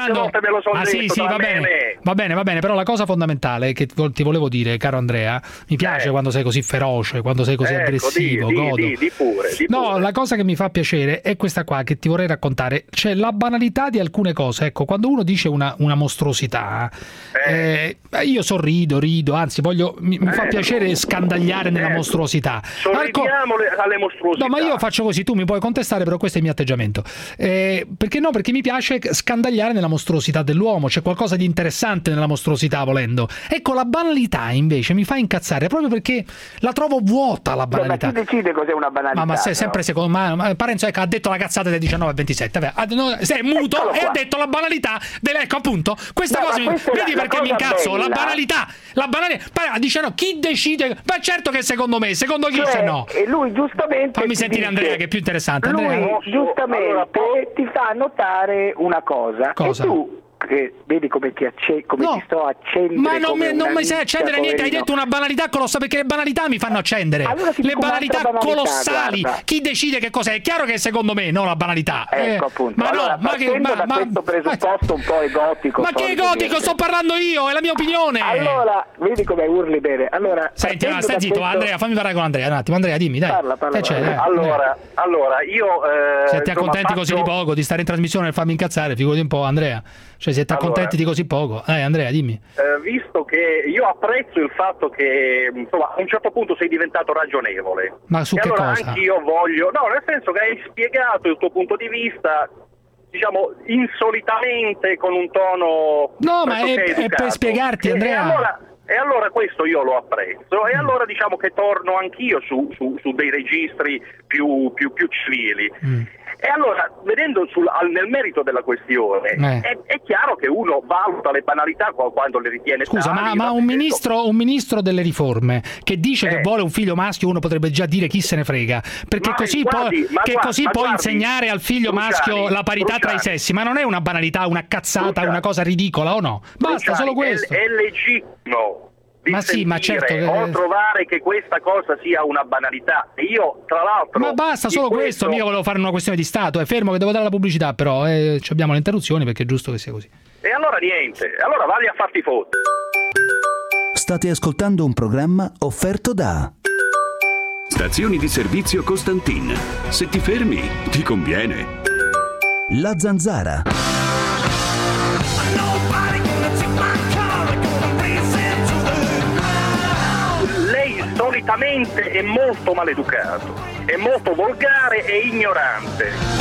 va bene, però la cosa fondamentale che ti volevo dire, caro Andrea, mi piace quando sei così feroce, quando sei così aggressivo, godo. Di pure. No, la cosa che mi fa piacere è questa qua che ti vorrei raccontare, cioè la banalità di alcune cose. Ecco, quando uno dice una mostruosità, io sorrido, anzi mi fa piacere scandagliare nella mostruosità. Sorridiamo alle mostruosità. No, ma io faccio così, tu mi puoi contestare, però questo è il mio atteggiamento. Perché no? Perché mi piace scandagliare nella mostruosità dell'uomo, c'è qualcosa di interessante nella mostruosità, volendo. Ecco, la banalità invece mi fa incazzare, proprio perché la trovo vuota la banalità. Ma chi decide cos'è una banalità? Ma sei sempre secondo me, Parenzo ha detto la cazzata del 19-27, sei muto e ha detto la banalità ecco appunto, questa cosa vedi perché mi incazzo, la banalità. Dice no, chi decide? Ma certo che secondo me, secondo chi se no? E lui giustamente fammi sentire Andrea che è più interessante. Lui giustamente ti fa notare una cosa. E tu vedi come ti sto accendendo. Ma non mi sai accendere niente, hai detto una banalità colossale, perché le banalità mi fanno accendere. Allora le banalità colossali. Guarda. Chi decide che cos'è? È chiaro che è secondo me, non la banalità. Ecco appunto. Ma allora, no, da questo presupposto un po' egotico. Ma che egotico? Sto parlando io, è la mia opinione. Allora, vedi come urli bene. Allora, senti, stai zitto, Andrea, fammi parlare con Andrea un attimo. Andrea, dimmi, dai. Parla. Allora, io se ti accontenti così di poco, di stare in trasmissione e farmi incazzare, figurati un po', Andrea. Cioè, se ti accontenti di così poco. Andrea, dimmi. Visto che io apprezzo il fatto che insomma a un certo punto sei diventato ragionevole. Ma su e che allora cosa? Anch'io voglio. No, nel senso che hai spiegato il tuo punto di vista, diciamo, insolitamente con un tono. No, ma è per spiegarti, Andrea. E allora questo io lo apprezzo, e allora diciamo che torno anch'io su dei registri più civili. E allora, vedendo nel merito della questione, è chiaro che uno valuta le banalità quando le ritiene tali. Scusa, ma un ministro delle riforme che dice che vuole un figlio maschio, uno potrebbe già dire chi se ne frega, perché così può insegnare al figlio maschio la parità tra i sessi. Ma non è una banalità, una cazzata, una cosa ridicola, o no? Basta, solo questo. È legittimo. Ma sì, ma certo o trovare che questa cosa sia una banalità. E io, tra l'altro, ma basta solo questo. Io volevo fare una questione di Stato. È fermo che devo dare la pubblicità, però abbiamo le interruzioni perché è giusto che sia così. E allora niente, allora vai a farti fottere. State ascoltando un programma offerto da Stazioni di servizio Costantin. Se ti fermi, ti conviene. La Zanzara. Solitamente è molto maleducato, è molto volgare e ignorante.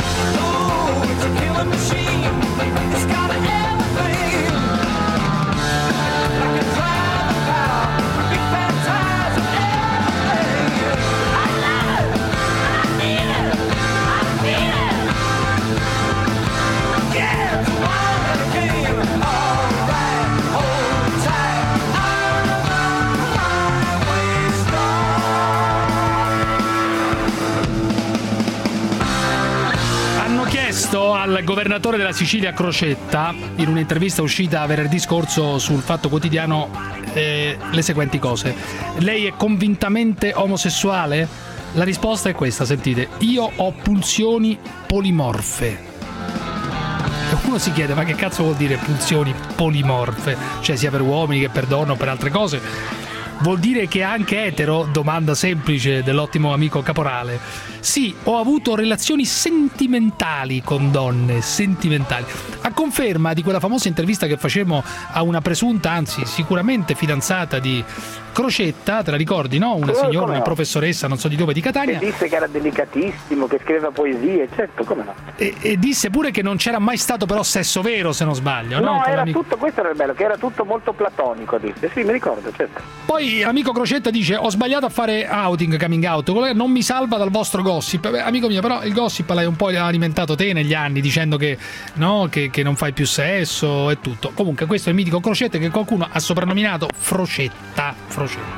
al governatore della Sicilia Crocetta, in un'intervista uscita venerdì scorso sul Fatto Quotidiano, le seguenti cose. Lei è convintamente omosessuale? La risposta è questa, sentite: io ho pulsioni polimorfe. E uno si chiede, ma che cazzo vuol dire pulsioni polimorfe? Cioè sia per uomini che per donne o per altre cose? Vuol dire che è anche etero? Domanda semplice dell'ottimo amico Caporale. Sì, ho avuto relazioni sentimentali con donne, sentimentali. A conferma di quella famosa intervista che facemmo a una presunta, anzi sicuramente fidanzata di Crocetta, te la ricordi, no? Una signora, una professoressa, non so di dove, di Catania. Che disse che era delicatissimo, che scriveva poesie, certo, come no? E disse pure che non c'era mai stato però sesso vero, se non sbaglio, no? No, era tutto, questo era il bello, che era tutto molto platonico, disse. Sì, mi ricordo, certo. Poi l'amico Crocetta dice: ho sbagliato a fare outing, coming out, non mi salva dal vostro gossip. Beh, amico mio, però il gossip l'hai un po' alimentato te negli anni, dicendo che no, che non fai più sesso e tutto. Comunque questo è il mitico Crocetta che qualcuno ha soprannominato Frocetta.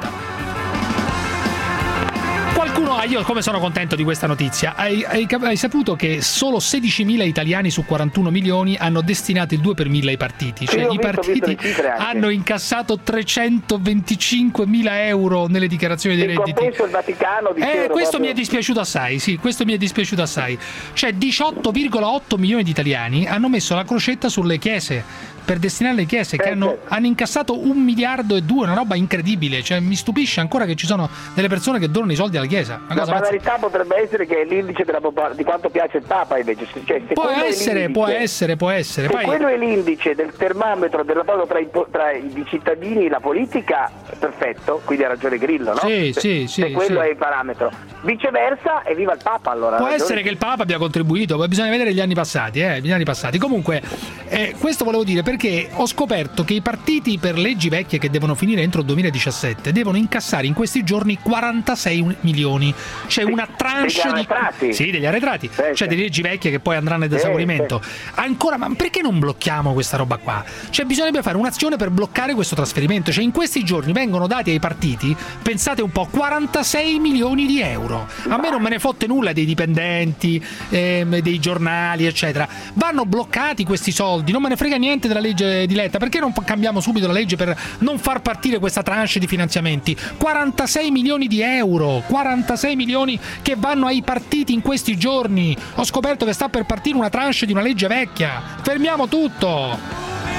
Qualcuno, io come sono contento di questa notizia, hai saputo che solo 16.000 italiani su 41 milioni hanno destinato il 2 per 1000 ai partiti, cioè i partiti hanno incassato 325.000 euro nelle dichiarazioni dei redditi. Il Vaticano questo mi è dispiaciuto assai, sì, questo mi è dispiaciuto assai. Cioè 18,8 milioni di italiani hanno messo la crocetta sulle chiese, per destinare alle chiese, che hanno incassato 1,2 miliardi, una roba incredibile. Cioè mi stupisce ancora che ci sono delle persone che donano i soldi alla chiesa. La banalità potrebbe essere che è l'indice di quanto piace il Papa, invece. Cioè, può essere. Se Poi quello è l'indice del termometro del rapporto tra i cittadini e la politica, perfetto, quindi ha ragione Grillo, no? Se quello è il parametro. Viceversa, evviva il Papa, allora. Può essere che il Papa abbia contribuito, ma bisogna vedere gli anni passati. Comunque, questo volevo dire perché ho scoperto che i partiti per leggi vecchie che devono finire entro il 2017 devono incassare in questi giorni 46 milioni. C'è una tranche degli arretrati, cioè delle leggi vecchie che poi andranno ad esaurimento. Ancora, ma perché non blocchiamo questa roba qua? Cioè bisognerebbe fare un'azione per bloccare questo trasferimento. Cioè in questi giorni vengono dati ai partiti, pensate un po', 46 milioni di euro. A me non me ne fotte nulla dei dipendenti, dei giornali, eccetera. Vanno bloccati questi soldi, non me ne frega niente della legge di Letta. Perché non cambiamo subito la legge per non far partire questa tranche di finanziamenti? 46 milioni di euro, 46 milioni che vanno ai partiti in questi giorni. Ho scoperto che sta per partire una tranche di una legge vecchia. Fermiamo tutto.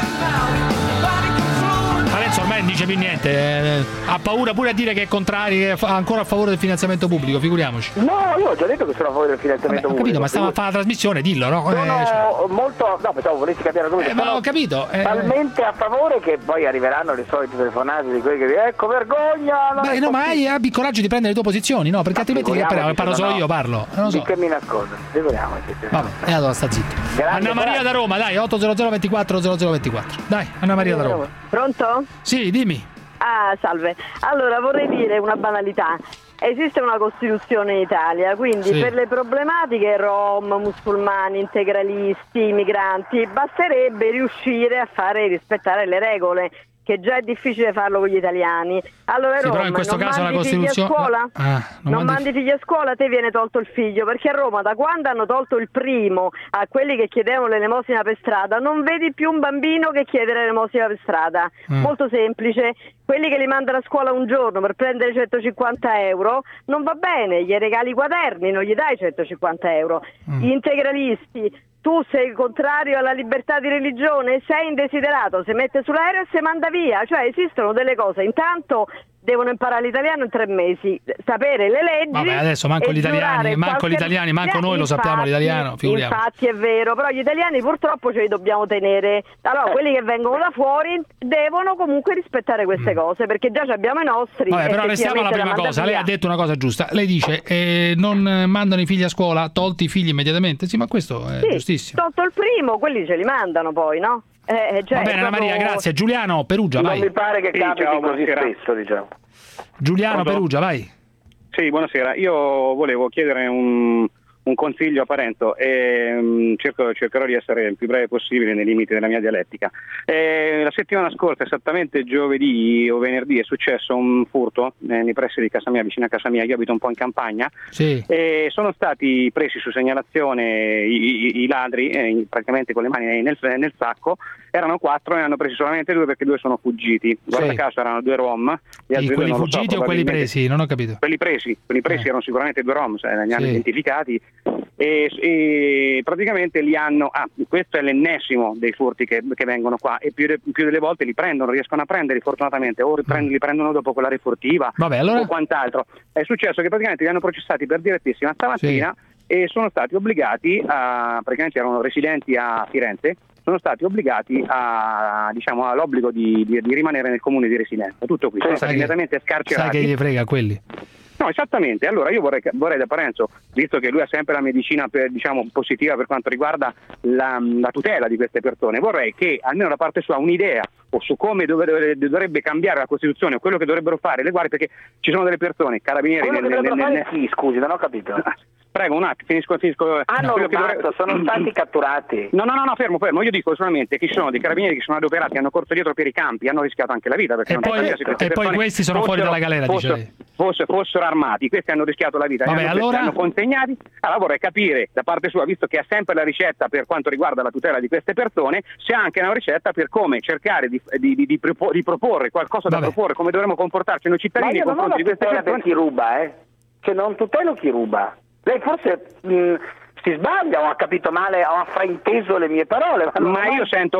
Adesso ormai non dice più niente, ha paura pure a dire che è contrario, è ancora a favore del finanziamento pubblico, figuriamoci. No, io ho già detto che sono a favore del finanziamento pubblico. Ho capito, ma stiamo a fare la trasmissione, dillo, no? Sono molto, no, pensavo volessi capire come ma ho capito. Talmente a favore che poi arriveranno le solite telefonate di quelli che ecco vergogna. No, ma abbi coraggio di prendere le tue posizioni, no? Perché altrimenti parlo solo io, parlo. Non lo so. Che mi nascondo, figuriamoci. Vabbè, e allora sta zitto. Anna Maria da Roma, dai, 800 24 0024. Dai, Anna Maria da Roma. Pronto? Sì, dimmi. Ah, salve. Allora, vorrei dire una banalità. Esiste una Costituzione in Italia, quindi per le problematiche rom, musulmani, integralisti, migranti, basterebbe riuscire a fare rispettare le regole, che già è difficile farlo con gli italiani. Allora Roma, però in questo caso la Costituzione... non mandi figli a scuola, te viene tolto il figlio, perché a Roma da quando hanno tolto il primo a quelli che chiedevano l'elemosina per strada non vedi più un bambino che chiede l'elemosina per strada. Molto semplice. Quelli che li mandano a scuola un giorno per prendere 150 euro non va bene, gli regali i quaderni, non gli dai 150 euro. Gli integralisti, tu sei contrario alla libertà di religione, sei indesiderato, si mette sull'aereo e si manda via. Cioè esistono delle cose, intanto devono imparare l'italiano in 3 mesi, sapere le leggi. Vabbè, adesso manco gli italiani, manco noi lo sappiamo l'italiano, figuriamo. Infatti è vero, però gli italiani purtroppo ce li dobbiamo tenere. Allora, quelli che vengono da fuori devono comunque rispettare queste cose, perché già abbiamo i nostri. Vabbè, però restiamo alla prima cosa. Lei ha detto una cosa giusta. Lei dice non mandano i figli a scuola, tolti i figli immediatamente. Sì, ma questo è giustissimo. Tolto il primo, quelli ce li mandano poi, no? Va bene, Anna Maria, grazie. Giuliano, Perugia, vai. Non mi pare che capiti così spesso, diciamo. Giuliano, Perugia, vai. Sì, buonasera. Io volevo chiedere un un consiglio a Parenzo, cercherò di essere il più breve possibile nei limiti della mia dialettica. La settimana scorsa, esattamente giovedì o venerdì, è successo un furto nei pressi di casa mia, vicino a casa mia. Io abito un po' in campagna, e sono stati presi su segnalazione i ladri, praticamente con le mani nel sacco. Erano 4, ne hanno presi solamente 2 perché 2 sono fuggiti. Guarda caso erano 2 rom. Quelli fuggiti o quelli presi? Non ho capito. Quelli presi erano sicuramente 2 rom, li hanno identificati e praticamente li hanno. Questo è l'ennesimo dei furti che vengono qua, e più delle volte li prendono, riescono a prenderli fortunatamente, o li prendono dopo quella refurtiva o quant'altro. È successo che praticamente li hanno processati per direttissima stamattina e sono stati obbligati praticamente erano residenti a Firenze, sono stati obbligati all'obbligo di rimanere nel comune di residenza. Tutto qui, sono stati immediatamente scarcerati. Sai che gli frega a quelli? No, esattamente. Allora io vorrei da Parenzo, visto che lui ha sempre la medicina positiva per quanto riguarda la tutela di queste persone, vorrei che almeno da parte sua un'idea o su come dovrebbe cambiare la Costituzione o quello che dovrebbero fare le guardie, perché ci sono delle persone, carabinieri... Quello che dovrebbero fare chi? Scusi, non ho capito. Prego, un attimo, finisco. Hanno rubato, sono stati catturati. No, fermo. Io dico solamente che ci sono dei carabinieri che sono adoperati, hanno corso dietro per i campi, hanno rischiato anche la vita. E poi questi sono fuori dalla galera, dice lei. Fossero armati, questi hanno rischiato la vita, hanno consegnati. Allora vorrei capire da parte sua, visto che ha sempre la ricetta per quanto riguarda la tutela di queste persone, se ha anche una ricetta per come cercare di proporre qualcosa da proporre, come dovremmo comportarci noi cittadini nei confronti di queste persone. Per chi ruba, cioè non tutelo chi ruba. Lei forse si sbaglia o ha capito male o ha frainteso le mie parole. Io sento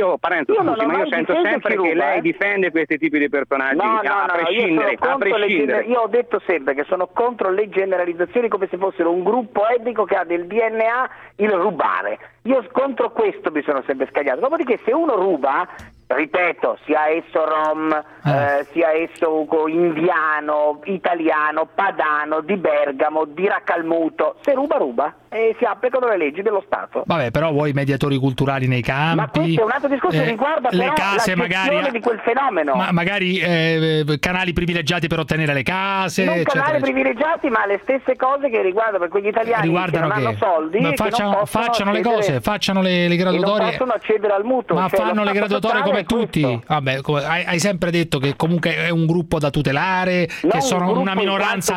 sempre che lei difende questi tipi di personaggi, a prescindere. Io ho detto sempre che sono contro le generalizzazioni come se fossero un gruppo etnico che ha del DNA il rubare. Io contro questo mi sono sempre scagliato. Dopodiché se uno ruba, ripeto, sia esso rom, sia esso indiano, italiano, padano, di Bergamo, di Raccalmuto, se ruba e si applicano le leggi dello Stato. Vabbè, però voi mediatori culturali nei campi... Ma questo è un altro discorso che riguarda le case, la gestione di quel fenomeno. Magari canali privilegiati per ottenere le case... Non canali privilegiati, ma le stesse cose che riguardano per quegli italiani che non hanno soldi, facciano le cose, facciano le graduatorie... non possono accedere al mutuo. Ma fanno le graduatorie come tutti. Vabbè, hai sempre detto che comunque è un gruppo da tutelare, che sono una minoranza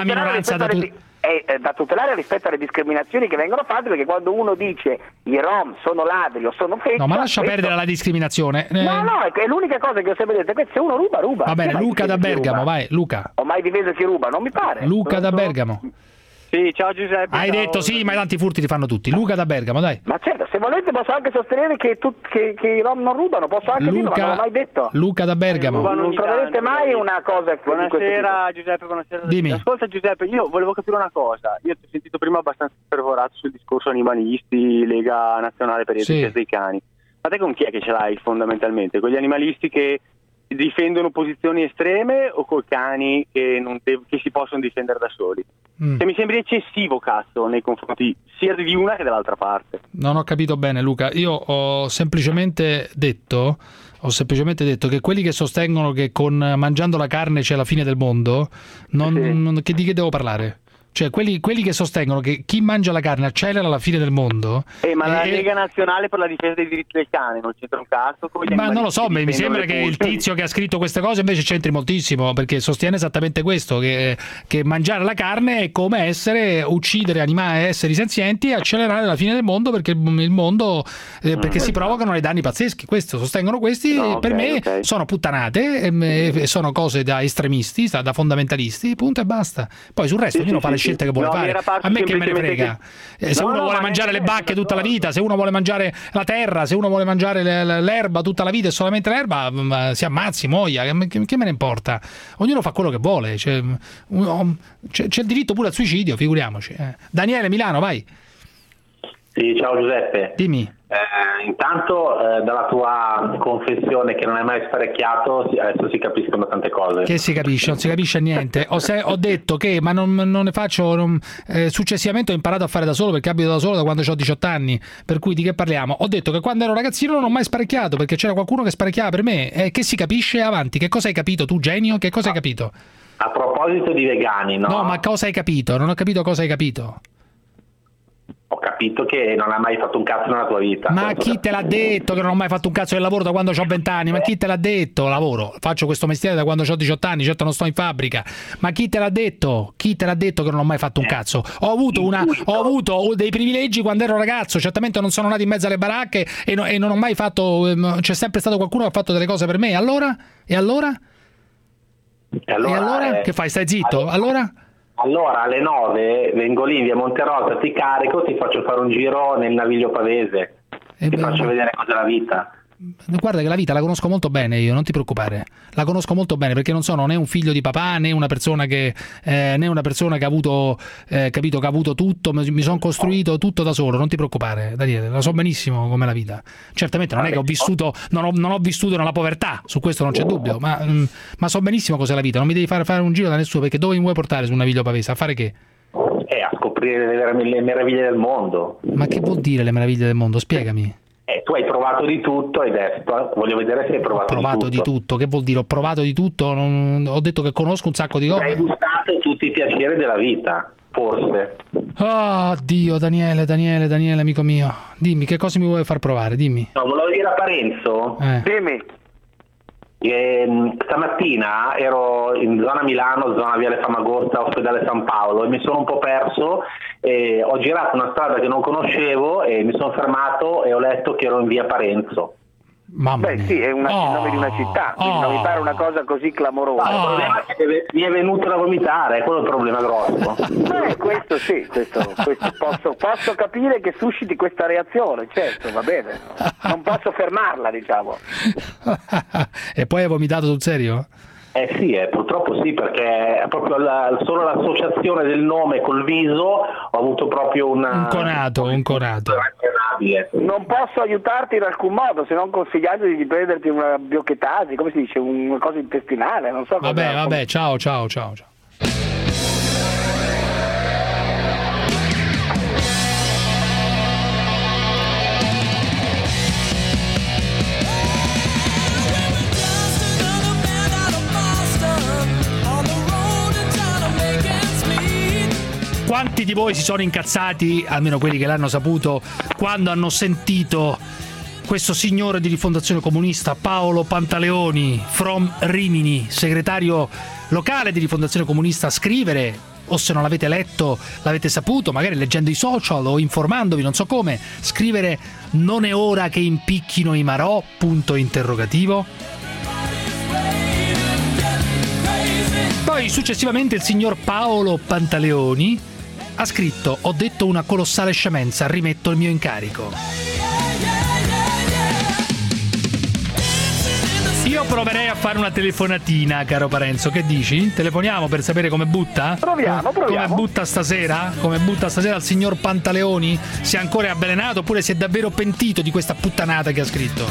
da tutelare rispetto alle discriminazioni che vengono fatte, perché quando uno dice i rom sono ladri o sono feccia... No, ma lascia perdere la discriminazione. No, è l'unica cosa che ho sempre detto, è che se uno ruba. Va bene, Luca da Bergamo, vai, Luca. Ho mai difeso chi ruba? Non mi pare. Luca da Bergamo. Sì, ciao Giuseppe. Hai detto sì, ma tanti furti li fanno tutti. Luca da Bergamo, dai. Ma certo, se volete posso anche sostenere che i rom non rubano, posso anche dirlo, ma non l'ho mai detto. Luca da Bergamo. Non troverete mai una cosa... Buonasera Giuseppe, buonasera. Dimmi. Ascolta Giuseppe, io volevo capire una cosa. Io ti ho sentito prima abbastanza fervorato sul discorso animalisti, Lega Nazionale per i diritti dei cani. Ma te con chi è che ce l'hai fondamentalmente? Con gli animalisti che difendono posizioni estreme o con cani che si possono difendere da soli? Che mi sembri eccessivo, cazzo, nei confronti sia di una che dell'altra parte. Non ho capito bene, Luca. Io ho semplicemente detto che quelli che sostengono che mangiando la carne c'è la fine del mondo, di che devo parlare? Cioè quelli che sostengono che chi mangia la carne accelera la fine del mondo. Ma la Lega Nazionale per la difesa dei diritti del cane non c'entra un cazzo con gli Ma non lo so, mi sembra che il tizio che ha scritto queste cose invece c'entri moltissimo, perché sostiene esattamente questo, che mangiare la carne è come uccidere esseri senzienti e accelerare la fine del mondo, perché il mondo perché si provocano dei danni pazzeschi. Questo sostengono questi, per me sono puttanate, sono cose da estremisti, da fondamentalisti, punto e basta. Poi sul resto ognuno fa le scelte che vuole fare. A me che me ne frega. Se uno vuole mangiare le bacche tutta la vita, se uno vuole mangiare la terra, se uno vuole mangiare l'erba tutta la vita e solamente l'erba, si ammazzi, muoia, che me ne importa? Ognuno fa quello che vuole, c'è il diritto pure al suicidio, figuriamoci. Daniele, Milano, vai. Sì, ciao Giuseppe. Dimmi. Intanto dalla tua confessione che non hai mai sparecchiato adesso si capiscono tante cose. Che si capisce? Non si capisce niente. Ho detto che ma non ne faccio successivamente ho imparato a fare da solo, perché abito da solo da quando ho 18 anni, per cui di che parliamo? Ho detto che quando ero ragazzino non ho mai sparecchiato, perché c'era qualcuno che sparecchiava per me. Che si capisce? Avanti. Che cosa hai capito tu, genio? Che cosa hai capito? A proposito di vegani, no? No, ma cosa hai capito? Non ho capito cosa hai capito. Ho capito che non hai mai fatto un cazzo nella tua vita. Ma chi te l'ha detto che non ho mai fatto un cazzo del lavoro da quando ho 20 anni? Ma chi te l'ha detto? Lavoro, faccio questo mestiere da quando ho 18 anni, certo non sto in fabbrica. Ma chi te l'ha detto? Chi te l'ha detto che non ho mai fatto un cazzo? Ho avuto dei privilegi quando ero ragazzo, certamente non sono nato in mezzo alle baracche e non ho mai fatto, c'è sempre stato qualcuno che ha fatto delle cose per me. Allora? E allora? Che fai? Stai zitto? Allora alle 9 vengo lì in via Monterosa, ti carico, ti faccio fare un giro nel Naviglio Pavese, ti faccio vedere cos'è la vita. Guarda che la vita la conosco molto bene io, non ti preoccupare, la conosco molto bene perché non sono né un figlio di papà né una persona che ha avuto capito che ha avuto tutto, mi sono costruito tutto da solo, non ti preoccupare Daniele, la so benissimo com'è la vita. Certamente non è che ho vissuto, non ho vissuto nella povertà, su questo non c'è dubbio, ma so benissimo cos'è la vita, non mi devi fare un giro da nessuno, perché dove mi vuoi portare su Naviglio Pavese? A fare che? A scoprire le meraviglie del mondo. Ma che vuol dire le meraviglie del mondo? Spiegami. Tu hai provato di tutto e adesso voglio vedere se hai provato di tutto. Che vuol dire? Ho provato di tutto? Ho detto che conosco un sacco di cose. Hai gustato tutti i piaceri della vita, forse. Oh Dio, Daniele, amico mio. Dimmi, che cosa mi vuoi far provare? Dimmi. No, volevo dire a Parenzo. Dimmi. Stamattina ero in zona Milano, zona Viale Famagosta, ospedale San Paolo, e mi sono un po' perso e ho girato una strada che non conoscevo e mi sono fermato e ho letto che ero in via Parenzo. Mamma mia. Sì, è il nome di una città, quindi non mi pare una cosa così clamorosa. Il problema è che mi è venuto da vomitare, quello è il problema grosso. Questo sì, questo posso capire che susciti questa reazione, certo, va bene. Non posso fermarla, diciamo. E poi hai vomitato sul serio? Sì, purtroppo sì, perché proprio solo l'associazione del nome col viso ho avuto proprio un conato. Non posso aiutarti in alcun modo, se non consigliarti di prenderti una biochetasi, come si dice, una cosa intestinale, non so. Vabbè, ciao. Quanti di voi si sono incazzati, almeno quelli che l'hanno saputo, quando hanno sentito questo signore di Rifondazione Comunista, Paolo Pantaleoni, from Rimini, segretario locale di Rifondazione Comunista, scrivere, o se non l'avete letto, l'avete saputo, magari leggendo i social o informandovi, non so come, scrivere "non è ora che impicchino i marò", punto interrogativo. Poi successivamente il signor Paolo Pantaleoni ha scritto: "Ho detto una colossale scemenza, rimetto il mio incarico". Io proverei a fare una telefonatina, caro Parenzo, che dici? Telefoniamo per sapere come butta? Proviamo. Come butta stasera? Come butta stasera il signor Pantaleoni? Si è ancora avvelenato oppure si è davvero pentito di questa puttanata che ha scritto?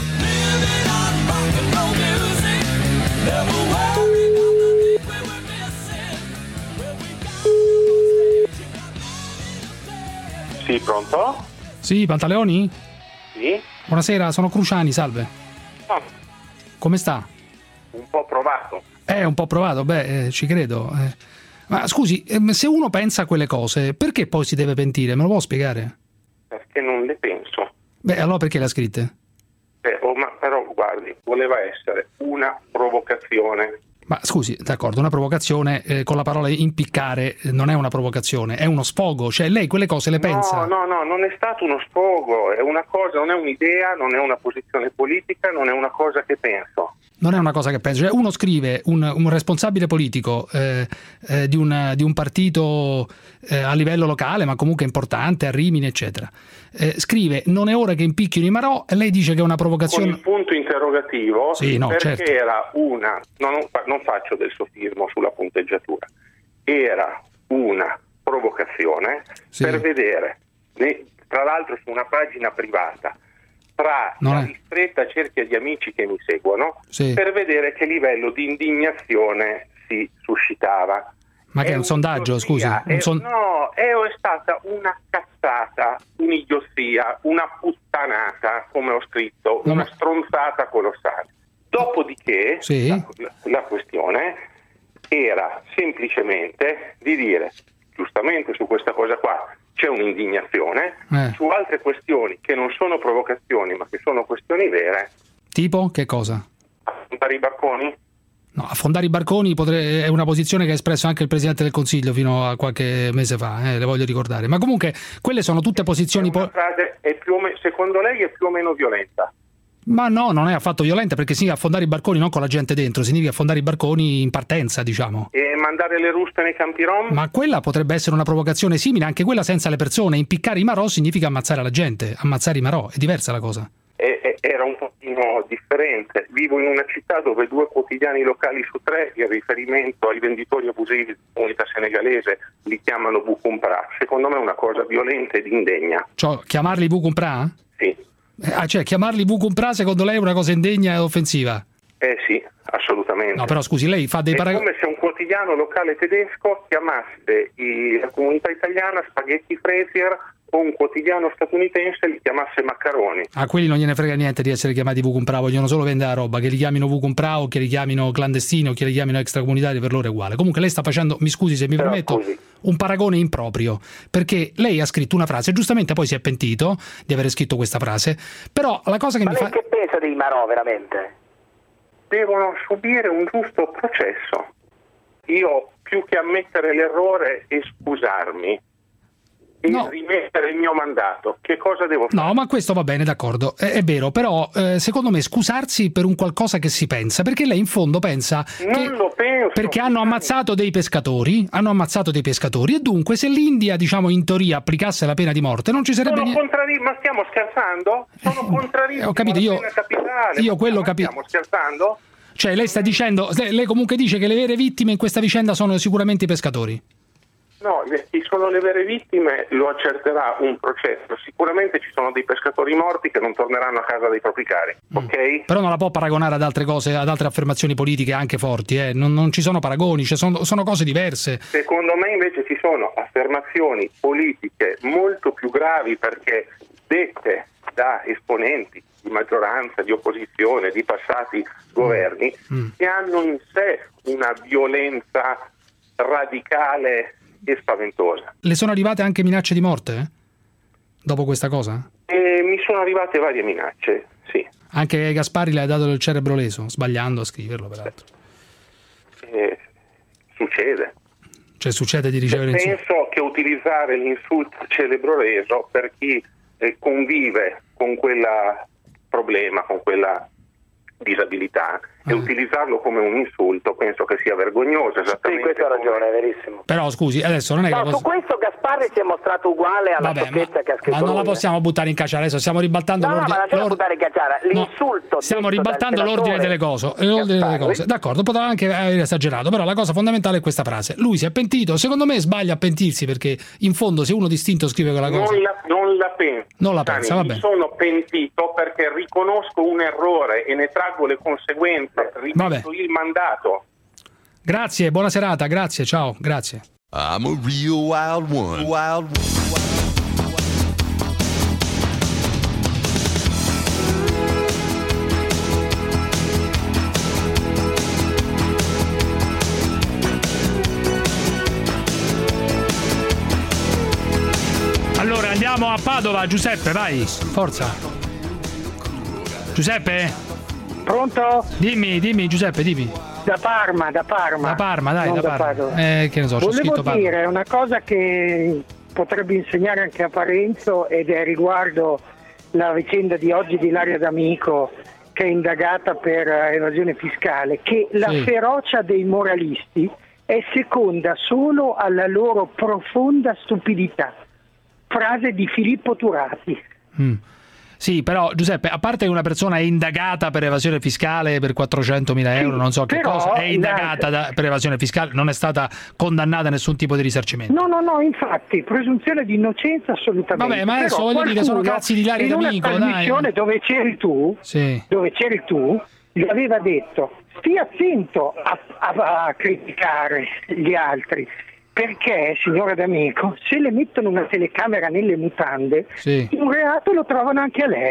Sì, pronto? Sì, Pantaleoni? Sì. Buonasera, sono Cruciani, salve. Come sta? Un po' provato. Un po' provato, ci credo. Ma scusi, se uno pensa a quelle cose, perché poi si deve pentire? Me lo può spiegare? Perché non le penso. Allora perché le ha scritte? Però guardi, voleva essere una provocazione. Ma scusi, d'accordo, una provocazione con la parola impiccare non è una provocazione, è uno sfogo, cioè lei quelle cose le pensa? No, non è stato uno sfogo, è una cosa, non è un'idea, non è una posizione politica, non è una cosa che penso. Non è una cosa che penso, cioè uno scrive, un responsabile politico di un partito a livello locale, ma comunque importante, a Rimini, eccetera, scrive "non è ora che impicchino i marò", e lei dice che è una provocazione. Con il punto interrogativo, sì, no, perché certo. Era una, non faccio del sofismo sulla punteggiatura, era una provocazione, sì, per vedere, tra l'altro su una pagina privata, tra la ristretta cerchia di amici che mi seguono, sì, per vedere che livello di indignazione si suscitava. Ma che è un sondaggio, scusi? No, è stata una cazzata, un'idiozia, una puttanata, come ho scritto, una stronzata colossale. Dopodiché, sì, la questione era semplicemente di dire, giustamente su questa cosa qua, c'è un'indignazione, su altre questioni che non sono provocazioni ma che sono questioni vere. Tipo che cosa? Affondare i barconi? No, affondare i barconi è una posizione che ha espresso anche il Presidente del Consiglio fino a qualche mese fa, le voglio ricordare. Ma comunque quelle sono tutte posizioni... Una frase secondo lei è più o meno violenta? Ma no, non è affatto violenta, perché significa affondare i barconi non con la gente dentro, significa affondare i barconi in partenza, diciamo. E mandare le ruste nei campi rom? Ma quella potrebbe essere una provocazione simile, anche quella senza le persone. Impiccare i marò significa ammazzare la gente, ammazzare i marò, è diversa la cosa. Era un pochino differente. Vivo in una città dove 2 quotidiani locali su 3, in riferimento ai venditori abusivi della comunità senegalese, li chiamano Bukumpra. Secondo me è una cosa violenta ed indegna. Cioè, chiamarli Bukumpra? Sì. Cioè, chiamarli Bukumpra secondo lei è una cosa indegna e offensiva? Sì, assolutamente. No, però scusi, lei fa dei paragoni... È come se un quotidiano locale tedesco chiamasse la comunità italiana spaghetti Frazier, o un quotidiano statunitense li chiamasse maccaroni. A quelli non gliene frega niente di essere chiamati Bukumpra, vogliono solo vendere la roba, che li chiamino Bukumpra o che li chiamino clandestini o che li chiamino extracomunitari, per loro è uguale. Comunque lei sta facendo, mi scusi se mi permetto, un paragone improprio, perché lei ha scritto una frase, giustamente poi si è pentito di aver scritto questa frase, però la cosa che Ma lei che pensa dei marò veramente? Devono subire un giusto processo. Io, più che ammettere l'errore e scusarmi e rimettere il mio mandato, che cosa devo fare? No, ma questo va bene, d'accordo, è vero, però secondo me scusarsi per un qualcosa che si pensa, perché lei in fondo pensa lo penso, perché hanno ammazzato dei pescatori e dunque se l'India, diciamo, in teoria applicasse la pena di morte non ci sarebbe niente. Ma stiamo scherzando? Sono contrario. Ho capito, io quello capisco. Stiamo scherzando? Cioè lei sta dicendo, lei comunque dice che le vere vittime in questa vicenda sono sicuramente i pescatori. No, chi sono le vere vittime lo accerterà un processo. Sicuramente ci sono dei pescatori morti che non torneranno a casa dei propri cari, ok? Però non la può paragonare ad altre cose, ad altre affermazioni politiche anche forti, non ci sono paragoni, sono cose diverse. Secondo me invece ci sono affermazioni politiche molto più gravi, perché dette da esponenti di maggioranza, di opposizione, di passati governi, che hanno in sé una violenza radicale e spaventosa. Le sono arrivate anche minacce di morte dopo questa cosa? Mi sono arrivate varie minacce, sì. Anche Gasparri le ha dato il cerebro leso, sbagliando a scriverlo peraltro. Succede. Cioè succede di ricevere insulti? Penso che utilizzare l'insulto cerebro leso per chi convive con quella problema, con quella disabilità, e utilizzarlo come un insulto penso che sia vergognoso. Esattamente. Sì, questo ha ragione, è verissimo. Però scusi, adesso non è che su questo Gasparri si è mostrato uguale alla sciocchezza che ha scritto. Ma non la possiamo buttare in cacciara, adesso stiamo ribaltando buttare in cacciara. L'insulto stiamo ribaltando l'ordine delle cose. D'accordo, potrà anche aver esagerato, però la cosa fondamentale è questa frase. Lui si è pentito, secondo me sbaglia a pentirsi, perché in fondo se uno distinto scrive quella cosa non la penso. Va bene. Mi sono pentito perché riconosco un errore e ne traggo le conseguenze, rimetto il mandato. Grazie, buona serata, grazie, ciao, grazie. I'm a real wild one. Wild one. Allora andiamo a Padova, Giuseppe, vai, forza. Giuseppe? Pronto? Dimmi Giuseppe, dimmi. Da Parma. Da Parma, dai, da Parma. Che ne so, volevo dire una cosa che potrebbe insegnare anche a Parenzo, ed è riguardo la vicenda di oggi di Ilaria D'Amico, che è indagata per evasione fiscale, che la ferocia dei moralisti è seconda solo alla loro profonda stupidità. Frase di Filippo Turati. Sì, però Giuseppe, a parte che una persona è indagata per evasione fiscale per 400.000 euro, non so che cosa, è indagata per evasione fiscale, non è stata condannata a nessun tipo di risarcimento. No, infatti, presunzione di innocenza assolutamente. Vabbè, ma adesso voglio dire, sono cazzi di Ilaria D'Amico, dai. In una trasmissione dove c'eri tu, gli aveva detto, stia attento a criticare gli altri, perché, signora D'Amico, se le mettono una telecamera nelle mutande, un reato lo trovano anche a lei.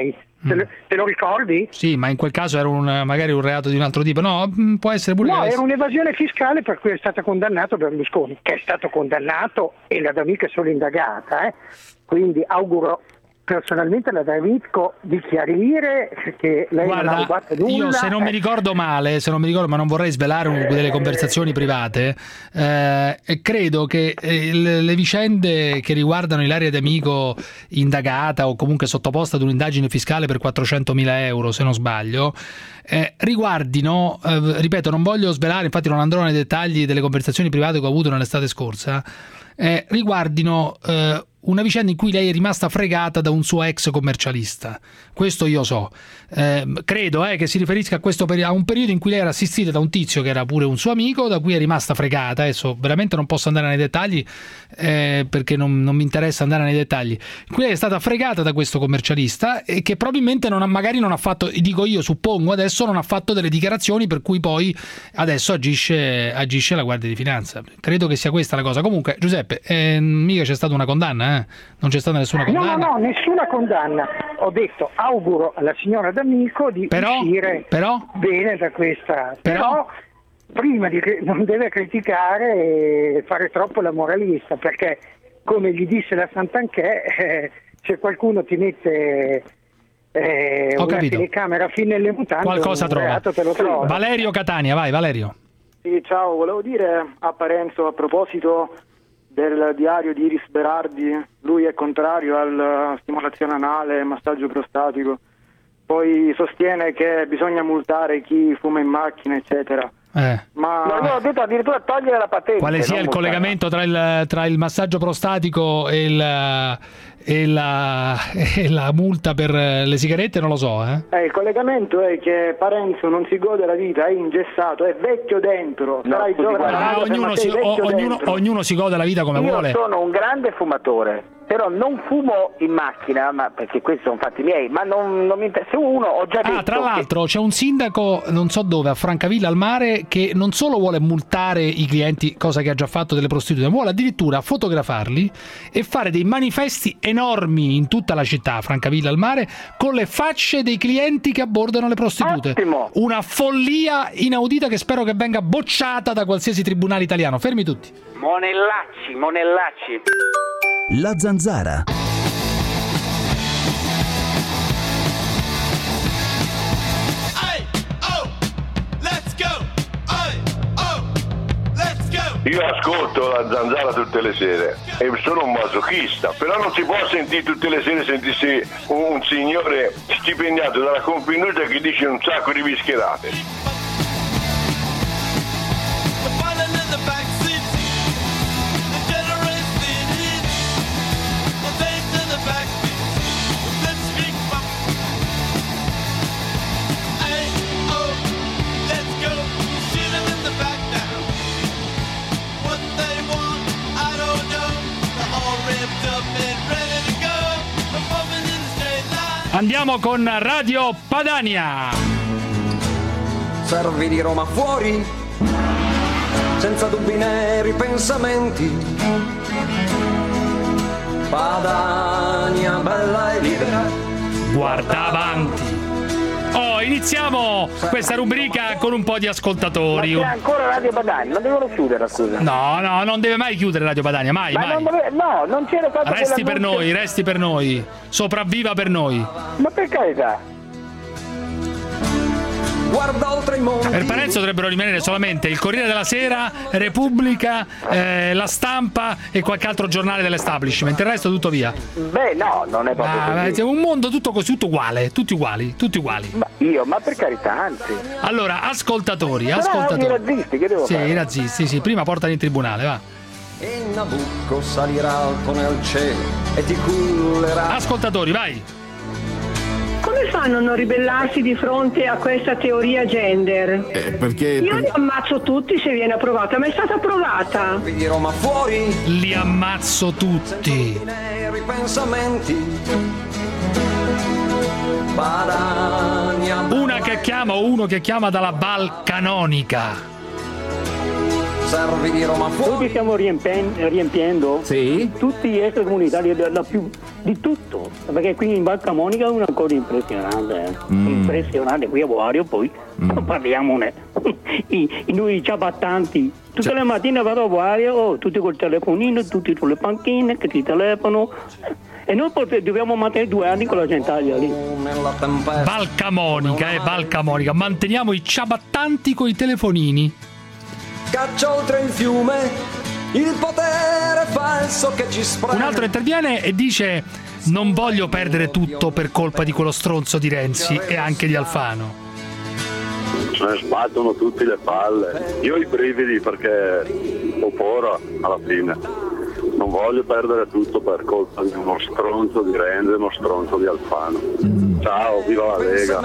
Te lo ricordi? Sì, ma in quel caso era magari un reato di un altro tipo. No, può essere pure. No, era un'evasione fiscale per cui è stato condannato Berlusconi, che è stato condannato e la D'Amico è solo indagata. Quindi auguro personalmente alla D'Amico di chiarire che lei non ha rubato nulla. Io se non mi ricordo male, ma non vorrei svelare delle conversazioni private, credo che le vicende che riguardano Ilaria D'Amico indagata o comunque sottoposta ad un'indagine fiscale per 400.000 euro, se non sbaglio, riguardino, ripeto, non voglio svelare, infatti non andrò nei dettagli delle conversazioni private che ho avuto nell'estate scorsa, riguardino una vicenda in cui lei è rimasta fregata da un suo ex commercialista. Questo io so. Credo che si riferisca a un periodo in cui lei era assistita da un tizio che era pure un suo amico, da cui è rimasta fregata. Adesso veramente non posso andare nei dettagli perché non mi interessa andare nei dettagli. In cui lei è stata fregata da questo commercialista e che probabilmente magari non ha fatto, dico io, suppongo adesso, non ha fatto delle dichiarazioni per cui poi adesso agisce la Guardia di Finanza. Credo che sia questa la cosa. Comunque, Giuseppe, mica c'è stata una condanna, non c'è stata nessuna condanna. No, nessuna condanna. Ho detto auguro alla signora D'Amico di uscire bene da questa. Però prima non deve criticare e fare troppo la moralista, perché come gli disse la Santanchè, se qualcuno ti mette una telecamera fin nelle mutande, qualcosa trova. Te lo trova. Valerio Catania, vai Valerio. Sì, ciao, volevo dire a Parenzo a proposito del diario di Iris Berardi, lui è contrario alla stimolazione anale, massaggio prostatico, poi sostiene che bisogna multare chi fuma in macchina, eccetera. Ma io ho detto addirittura togliere la patente. Quale sia il collegamento tra il massaggio prostatico e la multa per le sigarette non lo so. Il collegamento è che Parenzo non si gode la vita, è ingessato, è vecchio dentro. Ognuno si gode la vita come vuole. Io sono un grande fumatore, però non fumo in macchina, ma perché questi sono fatti miei, ma non mi interessa. Ho già detto tra l'altro c'è un sindaco, non so dove, a Francavilla al Mare, che non solo vuole multare i clienti, cosa che ha già fatto delle prostitute, ma vuole addirittura fotografarli e fare dei manifesti enormi in tutta la città, Francavilla al Mare, con le facce dei clienti che abbordano le prostitute. Ottimo. Una follia inaudita che spero che venga bocciata da qualsiasi tribunale italiano. Fermi tutti. Monellacci. La Zanzara. Io ascolto la Zanzara tutte le sere e sono un masochista, però non si può sentire tutte le sere sentirsi un signore stipendiato dalla Confindustria che dice un sacco di bischerate. Andiamo con Radio Padania. Servi di Roma fuori, senza dubbi né ripensamenti. Padania bella e libera, guarda avanti. Iniziamo questa rubrica con un po' di ascoltatori. Ma c'è ancora Radio Padania, non devono chiudere, scusa. No, non deve mai chiudere Radio Padania, mai. Non c'era stato. Resti per noi, sopravviva per noi. Ma per carità. Guarda oltre i monti. Per Parenzo dovrebbero rimanere solamente il Corriere della Sera, Repubblica, La Stampa e qualche altro giornale dell'establishment. Il resto tutto via. Beh, no, non è proprio così. È un mondo tutto così, tutto uguale, tutti uguali. Ma per carità, anzi. Allora, ascoltatori. I razzisti, che devo fare? I razzisti, sì, prima portali in tribunale, va. E Nabucco salirà alto nel cielo e ti cullerà. Ascoltatori, vai. Come fanno a non ribellarsi di fronte a questa teoria gender? Perché io li ammazzo tutti se viene approvata, ma è stata approvata. Di Roma fuori, li ammazzo tutti. Ripensamenti. Una che chiama o uno che chiama dalla Val Canonica. Servi di Roma fuori. Noi stiamo riempiendo tutti gli extracomunitari, di tutto, perché qui in Val Camonica è una cosa impressionante, impressionante, qui a Boario poi parliamone, noi ciabattanti, tutte le mattine vado a Boario, tutti col telefonino, tutti sulle panchine che ti telefono, e noi dobbiamo mantenere 2 anni con la centrale lì. Val Camonica, manteniamo i ciabattanti con i telefonini. Caccia oltre il fiume il potere falso che ci spreme. Un altro interviene e dice: non voglio perdere tutto per colpa di quello stronzo di Renzi e anche di Alfano. Se ne sbattono tutti le palle. Io ho i brividi perché ho paura alla fine. Non voglio perdere tutto per colpa di uno stronzo di Renzi e uno stronzo di Alfano. Ciao, viva la Lega.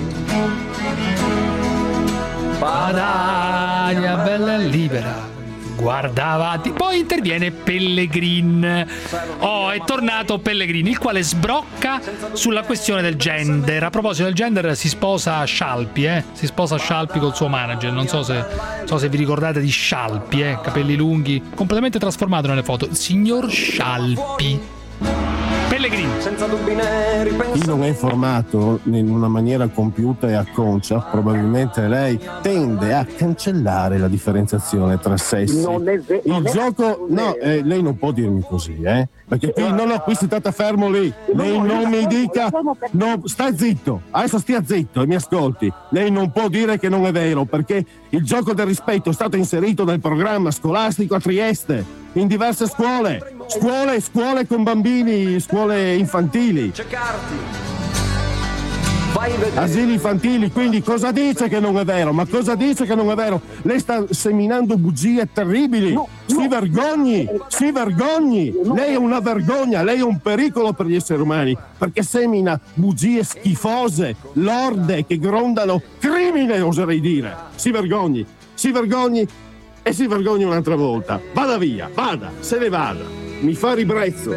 Padania bella e libera, guarda avanti. Poi interviene Pellegrin. È tornato Pellegrin, il quale sbrocca sulla questione del gender. A proposito del gender, si sposa Scialpi, si sposa Scialpi col suo manager. Non so se vi ricordate di Scialpi, capelli lunghi, completamente trasformato nelle foto, il signor Scialpi. Pellegrini. Chi non è formato in una maniera compiuta e acconcia, probabilmente lei tende a cancellare la differenziazione tra sessi. Non è vero. Il gioco, no, lei non può dirmi così, perché qui si tratta fermo lì. Lei non mi dica, no, sta zitto, adesso stia zitto e mi ascolti. Lei non può dire che non è vero, perché il gioco del rispetto è stato inserito nel programma scolastico a Trieste, in diverse scuole con bambini, scuole infantili, asili infantili. Quindi cosa dice che non è vero? Ma cosa dice che non è vero? Lei sta seminando bugie terribili. Si vergogni. Lei è una vergogna, lei è un pericolo per gli esseri umani, perché semina bugie schifose, lorde, che grondano crimine, oserei dire. Si vergogni e si vergogni un'altra volta. Vada via, se ne vada. Mi fa ribrezzo.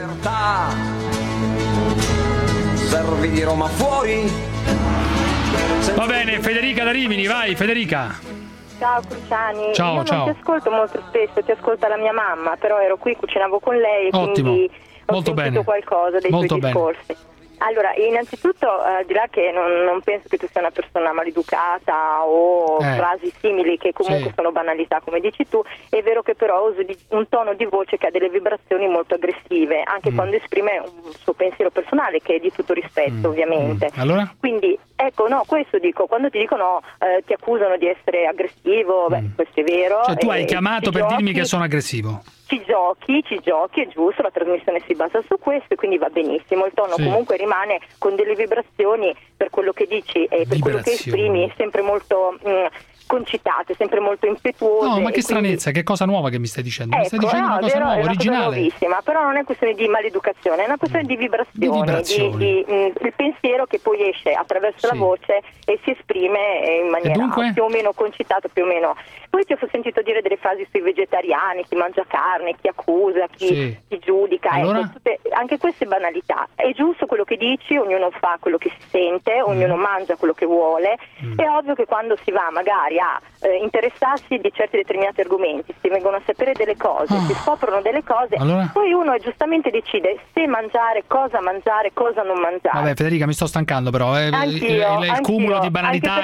Servi di Roma fuori. Va bene, Federica da Rimini, vai Federica. Ciao Cruciani. Ciao. Non ti ascolto molto spesso, ti ascolta la mia mamma, però ero qui, cucinavo con lei, ottimo. Quindi ho molto sentito bene. qualcosa dei molto tuoi discorsi. Allora, innanzitutto, al di là che non penso che tu sia una persona maleducata o frasi simili che comunque sono banalità, come dici tu, è vero che però usi un tono di voce che ha delle vibrazioni molto aggressive, anche quando esprime un suo pensiero personale, che è di tutto rispetto, ovviamente. Allora? Quindi, ecco, no, questo dico, quando ti dicono, ti accusano di essere aggressivo, questo è vero. Cioè tu hai chiamato per dirmi che sono aggressivo. Ci giochi, è giusto, la trasmissione si basa su questo e quindi va benissimo. Il tono comunque rimane con delle vibrazioni per quello che dici e per quello che esprimi, sempre molto concitate, sempre molto impetuose. No, ma che stranezza, che cosa nuova che mi stai dicendo? Mi stai dicendo una cosa nuova, originale. Cosa nuovissima, però non è questione di maleducazione, è una questione di vibrazioni, di il pensiero che poi esce attraverso la voce e si esprime in maniera più o meno concitata, più o meno. Poi ti ho sentito dire delle frasi sui vegetariani, chi mangia carne, chi accusa, chi giudica, allora? Anche queste banalità. È giusto quello che dici, ognuno fa quello che si sente, ognuno mangia quello che vuole. È ovvio che quando si va magari a interessarsi di certi determinati argomenti, si vengono a sapere delle cose, si scoprono delle cose, poi uno giustamente decide se mangiare, cosa non mangiare. Vabbè Federica, mi sto stancando però, il cumulo di banalità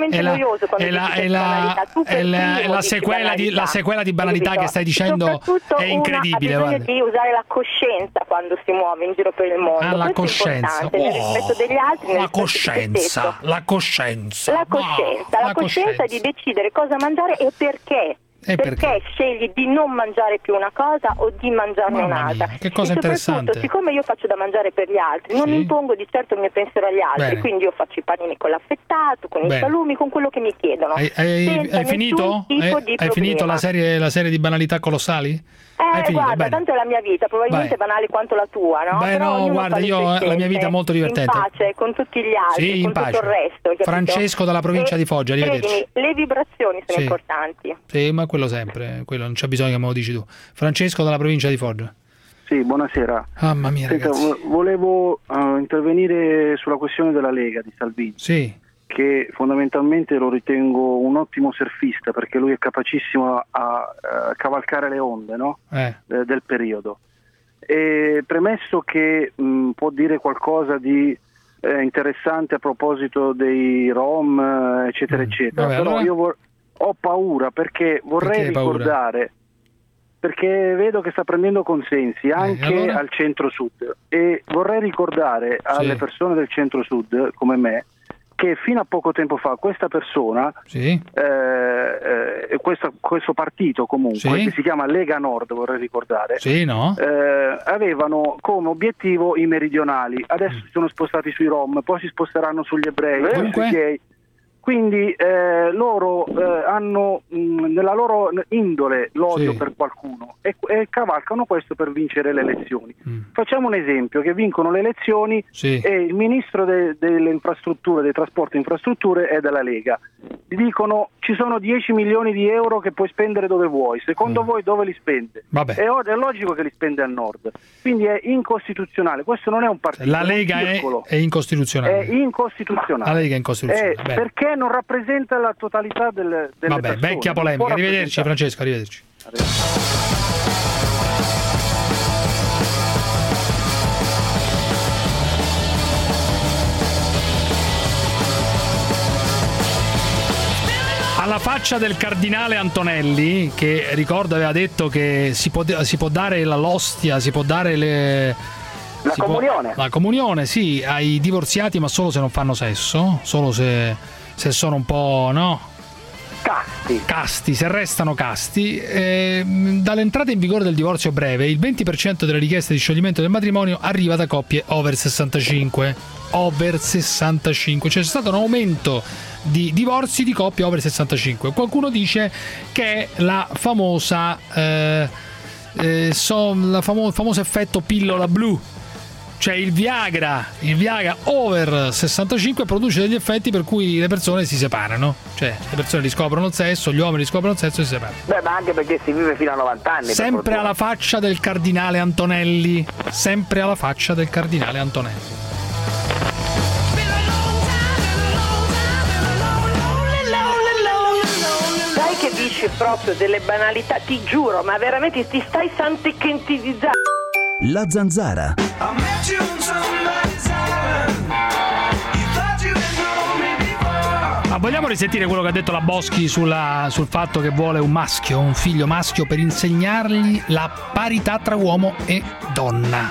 la sequela di banalità che stai dicendo è incredibile. Ha bisogno di usare la coscienza quando si muove in giro per il mondo. La coscienza, nel rispetto degli altri, la coscienza di decidere cosa mangiare e perché. Perché scegli di non mangiare più una cosa o di mangiarne un'altra? Che cosa interessante. Siccome io faccio da mangiare per gli altri, non impongo di certo il mio pensiero agli altri. Quindi io faccio i panini con l'affettato, con i salumi, con quello che mi chiedono. Hai finito? Hai finito la serie di banalità colossali? Guarda, tanto è la mia vita, probabilmente banale quanto la tua, no? No, guarda, io la mia vita è molto divertente. In pace con tutti gli altri, con tutto il resto. Francesco dalla provincia di Foggia, arrivederci. Le vibrazioni sono importanti. Sì, ma quello sempre, quello non c'è bisogno che me lo dici tu. Francesco dalla provincia di Foggia. Sì, buonasera. Mamma mia, ragazzi. Volevo intervenire sulla questione della Lega di Salvini. Sì. Che fondamentalmente lo ritengo un ottimo surfista, perché lui è capacissimo a cavalcare le onde, no? Del periodo. premesso che può dire qualcosa di interessante a proposito dei Rom, eccetera, eccetera. Vabbè, però allora... io ho paura perché vorrei ricordare, perché vedo che sta prendendo consensi anche allora? al centro-sud, e vorrei ricordare alle persone del centro-sud come me che fino a poco tempo fa questa persona, questo partito comunque, che si chiama Lega Nord, vorrei ricordare, avevano come obiettivo i meridionali, adesso si sono spostati sui Rom, poi si sposteranno sugli ebrei, poi sui gay. Quindi loro hanno nella loro indole l'odio per qualcuno e cavalcano questo per vincere le elezioni. Facciamo un esempio, che vincono le elezioni e il ministro delle infrastrutture, dei trasporti e infrastrutture è della Lega. Gli dicono: ci sono 10 milioni di euro che puoi spendere dove vuoi, secondo voi dove li spende? È logico che li spende al nord, quindi è incostituzionale. Questo non è un partito, la Lega è incostituzionale. È incostituzionale. La Lega è incostituzionale. Perché non rappresenta la totalità delle persone. Vecchia polemica. Arrivederci Francesco, arrivederci. Alla faccia del cardinale Antonelli, che ricordo aveva detto che si può dare l'ostia, si può dare la comunione, sì, ai divorziati, ma solo se non fanno sesso, solo se sono un po', casti, se restano casti. Dall'entrata in vigore del divorzio breve, il 20% delle richieste di scioglimento del matrimonio arriva da coppie over 65. Cioè c'è stato un aumento di divorzi di coppie over 65. Qualcuno dice che è il famoso effetto pillola blu. Cioè il Viagra over 65 produce degli effetti per cui le persone si separano. Cioè le persone riscoprono il sesso, gli uomini riscoprono il sesso e si separano. Ma anche perché si vive fino a 90 anni. Sempre alla faccia del cardinale Antonelli. Sempre alla faccia del cardinale Antonelli. Sai che dici proprio delle banalità, ti giuro, ma veramente ti stai santichentizzando. La Zanzara. Ma vogliamo risentire quello che ha detto la Boschi sul fatto che vuole un figlio maschio per insegnargli la parità tra uomo e donna.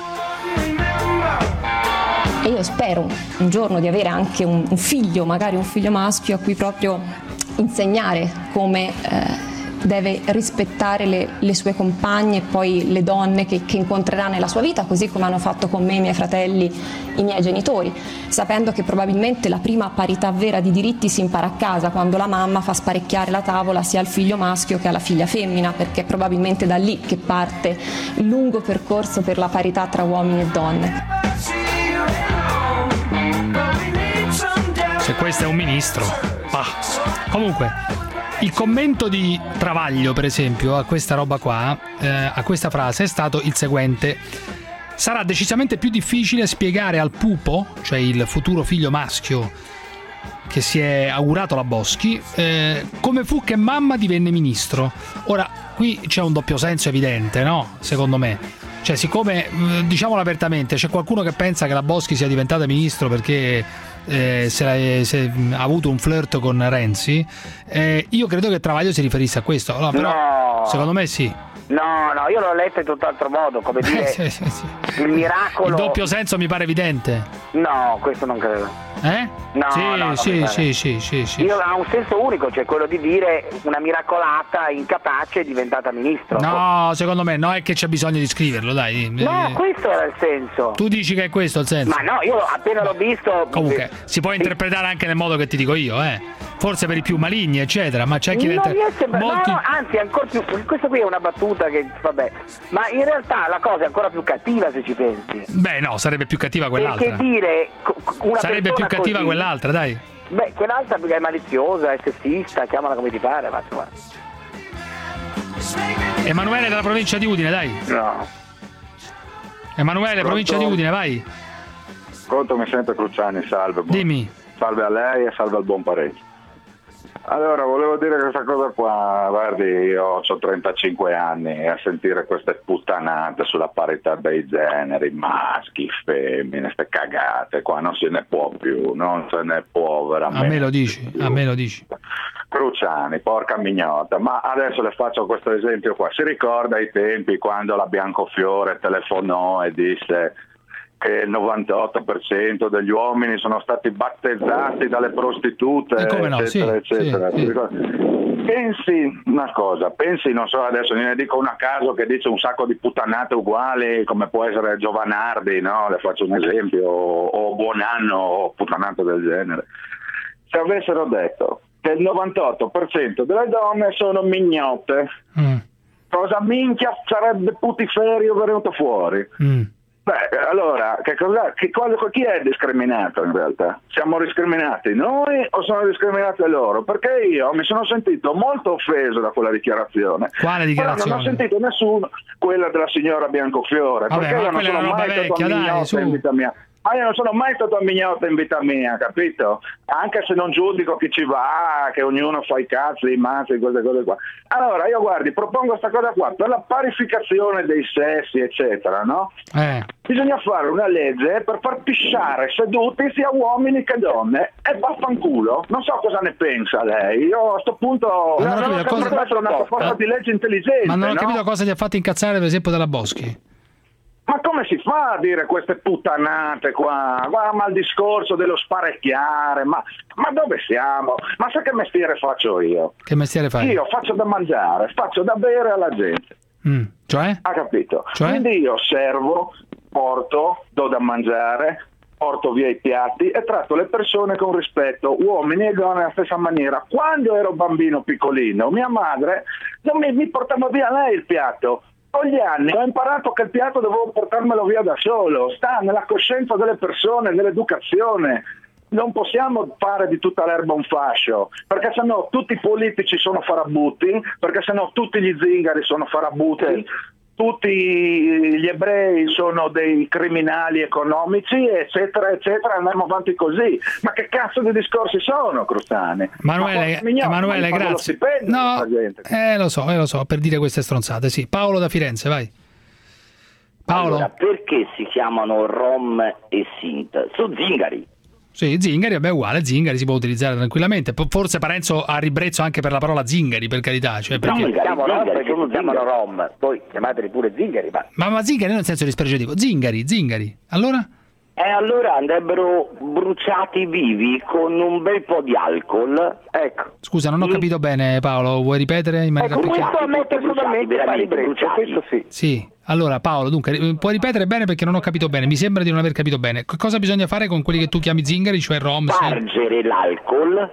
E io spero un giorno di avere anche un figlio, magari un figlio maschio, a cui proprio insegnare come deve rispettare le sue compagne e poi le donne che incontrerà nella sua vita, così come hanno fatto con me i miei fratelli, i miei genitori, sapendo che probabilmente la prima parità vera di diritti si impara a casa, quando la mamma fa sparecchiare la tavola sia al figlio maschio che alla figlia femmina, perché è probabilmente da lì che parte il lungo percorso per la parità tra uomini e donne. Se questo è un ministro. Comunque, il commento di Travaglio, per esempio, a questa roba qua, a questa frase, è stato il seguente: sarà decisamente più difficile spiegare al pupo, cioè il futuro figlio maschio che si è augurato la Boschi, come fu che mamma divenne ministro. Ora, qui c'è un doppio senso evidente, no? Secondo me. Cioè, siccome, diciamolo apertamente, c'è qualcuno che pensa che la Boschi sia diventata ministro perché se ha avuto un flirt con Renzi, io credo che Travaglio si riferisse a questo. Allora, però, secondo me sì. No, io l'ho letto in tutt'altro modo, come dire, il miracolo. Il doppio senso mi pare evidente. No, questo non credo. No, sì. Io ha un senso unico, cioè quello di dire una miracolata incapace è diventata ministro. No, secondo me no, è che c'è bisogno di scriverlo, dai. No, questo era il senso. Tu dici che è questo il senso? Ma no, io appena l'ho visto. Comunque, si può interpretare anche nel modo che ti dico io, forse per i più maligni, eccetera, ma c'è chi molti... No, anzi, ancora più. Questa qui è una battuta che vabbè, ma in realtà la cosa è ancora più cattiva se ci pensi. Beh, no, sarebbe più cattiva quell'altra. Perché dire una sarebbe più cattiva così, quell'altra, dai. Beh, quell'altra è maliziosa, è sessista, chiamala come ti pare, ma insomma. Emanuele dalla provincia di Udine, dai. No. Emanuele, Pronto? provincia di Udine, vai. Pronto, mi sento Cruciani, salve. Dimmi. Salve a lei e salve al buon pareggio. Allora, volevo dire questa cosa qua, guardi, io ho 35 anni e a sentire queste puttanate sulla parità dei generi, maschi, femmine, ste cagate, qua non se ne può più, non se ne può veramente. A me lo dici. Cruciani, porca mignota, ma adesso le faccio questo esempio qua, si ricorda i tempi quando la Biancofiore telefonò e disse che il 98% degli uomini sono stati battezzati dalle prostitute, eccetera. Sì. Pensi una cosa, non so, adesso ne dico una a caso che dice un sacco di puttanate uguali, come può essere Giovanardi, no? Le faccio un esempio, o Buonanno, o puttanate del genere. Se avessero detto che il 98% delle donne sono mignotte, cosa minchia sarebbe putiferio venuto fuori? Beh, allora, chi è discriminato in realtà? Siamo discriminati noi o sono discriminate loro? Perché io mi sono sentito molto offeso da quella dichiarazione. Quale dichiarazione? Però non ho sentito nessuno, quella della signora Biancofiore. Vabbè, perché io non sono mai stato mignotta in vita mia. Ma io non sono mai stato mignotta in vita mia, capito? Anche se non giudico chi ci va, che ognuno fa i cazzi, i mazzi, queste cose qua. Allora, io guardi, propongo questa cosa qua, per la parificazione dei sessi, eccetera, no? Bisogna fare una legge per far pisciare seduti sia uomini che donne, e vaffanculo. Non so cosa ne pensa lei. Io a sto punto deve essere una proposta di legge intelligente. Ma non ho no? capito cosa ti ha fatto incazzare, per esempio, della Boschi. Ma come si fa a dire queste puttanate qua? Ma il discorso dello sparecchiare, ma dove siamo? Ma sai che mestiere faccio io? Che mestiere fai? Io faccio da mangiare, faccio da bere alla gente. Cioè? Ha capito? Quindi io servo, porto, do da mangiare, porto via i piatti e tratto le persone con rispetto, uomini e donne alla stessa maniera. Quando ero bambino piccolino, mia madre non mi portava via lei il piatto. Con gli anni ho imparato che il piatto dovevo portarmelo via da solo, sta nella coscienza delle persone, nell'educazione. Non possiamo fare di tutta l'erba un fascio, perché sennò tutti i politici sono farabutti, perché sennò tutti gli zingari sono farabutti, tutti gli ebrei sono dei criminali economici, eccetera, eccetera, andiamo avanti così. Ma che cazzo di discorsi sono, Crostani? Emanuele, grazie. No, lo so, per dire queste stronzate, sì. Paolo da Firenze, vai. Paolo. Allora, perché si chiamano Rom e Sint? Sono zingari. Sì, zingari, vabbè, uguale, zingari si può utilizzare tranquillamente. Forse Parenzo ha ribrezzo anche per la parola zingari, per carità. Cioè, perché... No, perché chiamano Rom, poi chiamateli pure zingari. Ma zingari non nel senso dispregiativo, zingari. Allora? Allora andrebbero bruciati vivi con un bel po' di alcol. Ecco. Scusa, non ho capito bene, Paolo, vuoi ripetere in maniera più chiara? Questo a me personalmente fa ribrezzo, questo sì. Sì. Allora Paolo, dunque, puoi ripetere bene perché non ho capito bene, mi sembra di non aver capito bene. Cosa bisogna fare con quelli che tu chiami zingari, cioè rom? Spargere l'alcol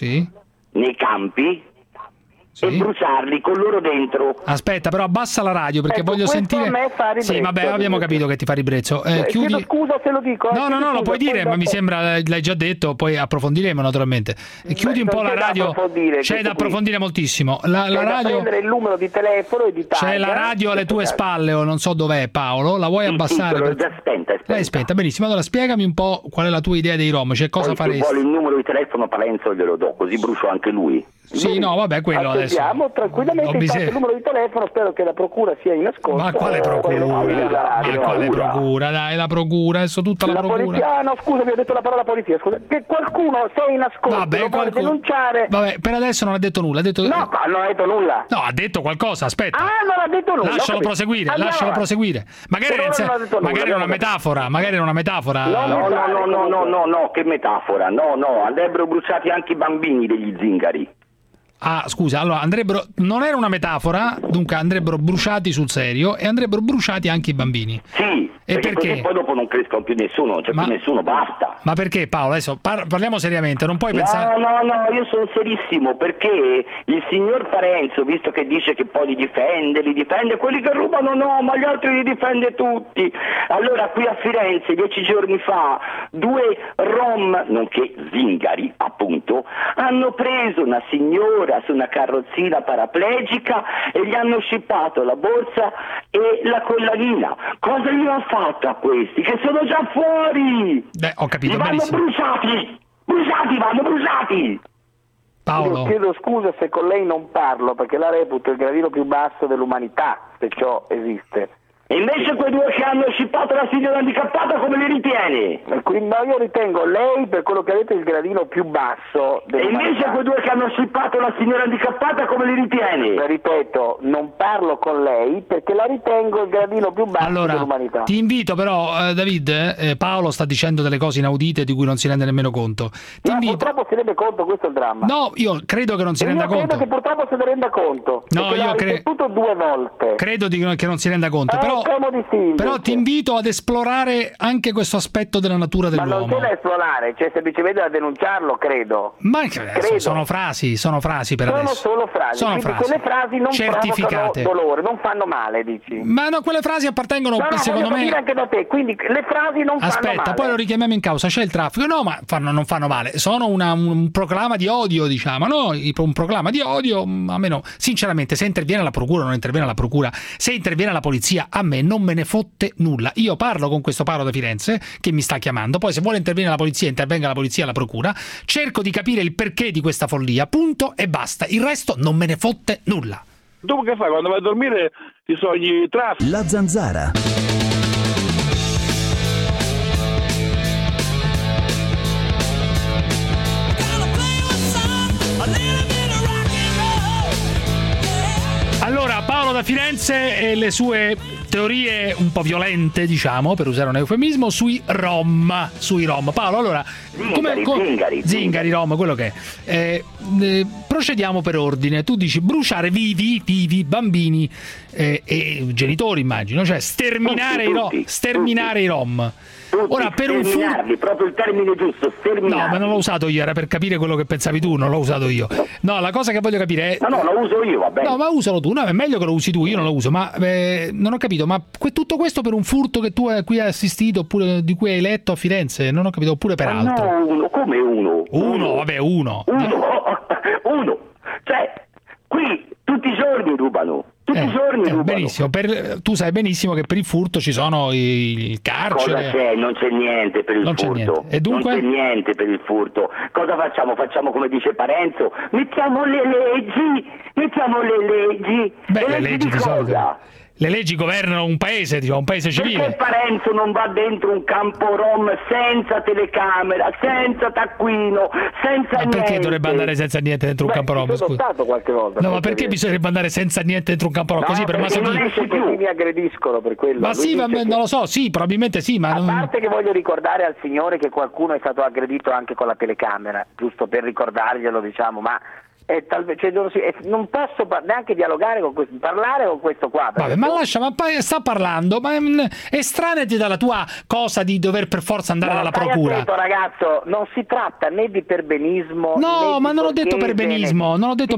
nei campi e bruciarli con loro dentro. Aspetta, però abbassa la radio perché voglio sentire. A me fa ribrezzo, sì, vabbè, abbiamo capito che ti fa ribrezzo. Chiudi... Scusa se lo dico. No, lo puoi dire, ma mi sembra l'hai già detto, poi approfondiremo naturalmente. Chiudi un po' la radio. C'è da approfondire moltissimo. La radio. Prendere il numero di telefono e di taglia. C'è la radio alle tue spalle o non so dov'è, Paolo. La vuoi abbassare? È già spenta. L'hai spenta, benissimo. Allora spiegami un po' qual è la tua idea dei rom, cioè cosa faresti? Se vuole il numero di telefono Parenzo glielo do, così brucio anche lui. Sì, no, vabbè, quello adesso. Tranquillamente il numero di telefono, spero che la procura sia in ascolto. Ma quale procura? Ma quale procura? Dai, la procura, adesso tutta la procura. Polizia, no, scusa, mi ho detto la parola polizia, scusa. Che qualcuno sia in ascolto, lo vuole denunciare. Vabbè, per adesso non ha detto nulla, ha detto... No, non ha detto nulla. No, ha detto qualcosa, aspetta. Non ha detto nulla. Lascialo proseguire. Magari è una metafora, No, che metafora? No, andrebbero bruciati anche i bambini degli zingari. Ah, scusa, allora non era una metafora, dunque andrebbero bruciati sul serio e andrebbero bruciati anche i bambini. Sì, e perché? Poi dopo non crescono più nessuno, più nessuno, basta. Ma perché, Paolo? Adesso parliamo seriamente, non puoi pensare... No, io sono serissimo, perché il signor Parenzo, visto che dice che poi li difende quelli che rubano no, ma gli altri li difende tutti. Allora qui a Firenze 10 giorni fa 2 rom, nonché zingari appunto, hanno preso una signora su una carrozzina paraplegica e gli hanno scippato la borsa e la collanina. Cosa gli hanno fatto a questi? Che sono già fuori! Beh, ho capito benissimo. Vanno bruciati! Vanno bruciati! Paolo. Io chiedo scusa se con lei non parlo, perché la reputo il gradino più basso dell'umanità, se ciò esiste. E invece quei due che hanno scippato la signora handicappata, come li ritieni? No, io ritengo lei, per quello che ha detto, il gradino più basso dell'umanità. E invece quei due che hanno scippato la signora handicappata, come li ritieni? Ripeto, non parlo con lei perché la ritengo il gradino più basso dell'umanità. Ti invito però, David, Paolo sta dicendo delle cose inaudite di cui non si rende nemmeno conto. Purtroppo si rende conto, questo è il dramma. No, io credo che non si renda conto. Credo che purtroppo se ne renda conto. No, io ripetuto 2 volte. Credo che non si renda conto, però ti invito ad esplorare anche questo aspetto della natura dell'uomo. Ma non c'è da esplorare, c'è semplicemente da denunciarlo, credo. Ma sono frasi per adesso. Sono solo frasi. Sono frasi. Quelle frasi non certificate. provocano dolore, non fanno male, dici. Ma no, quelle frasi appartengono, secondo me. Dire anche da te, quindi le frasi non fanno male. Aspetta, poi lo richiamiamo in causa, c'è il traffico. No, ma non fanno male. Sono un proclama di odio, diciamo, no? Un proclama di odio, a me no. Sinceramente, se interviene la procura o non interviene la procura, se interviene la polizia, a me non me ne fotte nulla. Io parlo con questo Paolo da Firenze che mi sta chiamando, poi se vuole intervenire la polizia, intervenga la polizia e la procura, cerco di capire il perché di questa follia, punto e basta, il resto non me ne fotte nulla. Dopo che fai? Quando vai a dormire ti sogni traffico? La Zanzara. Allora, Paolo da Firenze e le sue teorie un po' violente, diciamo, per usare un eufemismo, sui Rom. Paolo, allora, zingari Rom, quello che è. Procediamo per ordine. Tu dici bruciare vivi bambini e genitori, immagino, cioè sterminare i Rom. Ora, per un proprio il termine giusto, sterminarli. No, ma non l'ho usato io, era per capire quello che pensavi tu, non l'ho usato io. No, la cosa che voglio capire è... No, lo uso io, va bene. No, ma usalo tu, no, è meglio che lo usi tu, io non lo uso, ma non ho capito, ma tutto questo per un furto che tu qui hai assistito, oppure di cui hai letto a Firenze, non ho capito, oppure per altro. No, come uno? Uno. Cioè, qui tutti i giorni rubano. Tutti i giorni rubano. Benissimo, tu sai benissimo che per il furto ci sono il carcere. Cosa c'è? Non c'è niente per il furto. E dunque? Non c'è niente per il furto. Cosa facciamo? Facciamo come dice Parenzo, mettiamo le leggi. Beh, le leggi di solito. Le leggi governano un paese, diciamo, un paese civile. Perché Parenzo non va dentro un campo rom senza telecamera, senza taccuino, senza niente? Perché dovrebbe andare senza niente dentro un campo rom? Sono stato qualche volta. No, ma perché bisognerebbe andare senza niente dentro un campo rom? Così per mi aggrediscono per quello. Ma sì, non lo so, sì, probabilmente sì, ma a parte che voglio ricordare al signore che qualcuno è stato aggredito anche con la telecamera, giusto per ricordarglielo, diciamo, ma non posso neanche dialogare con questo, parlare con questo qua. Vabbè, ma lascia, ma sta parlando, ma estraneti dalla tua cosa di dover per forza andare dalla procura. Attento, ragazzo, non si tratta né di perbenismo. No, ma non ho detto perbenismo,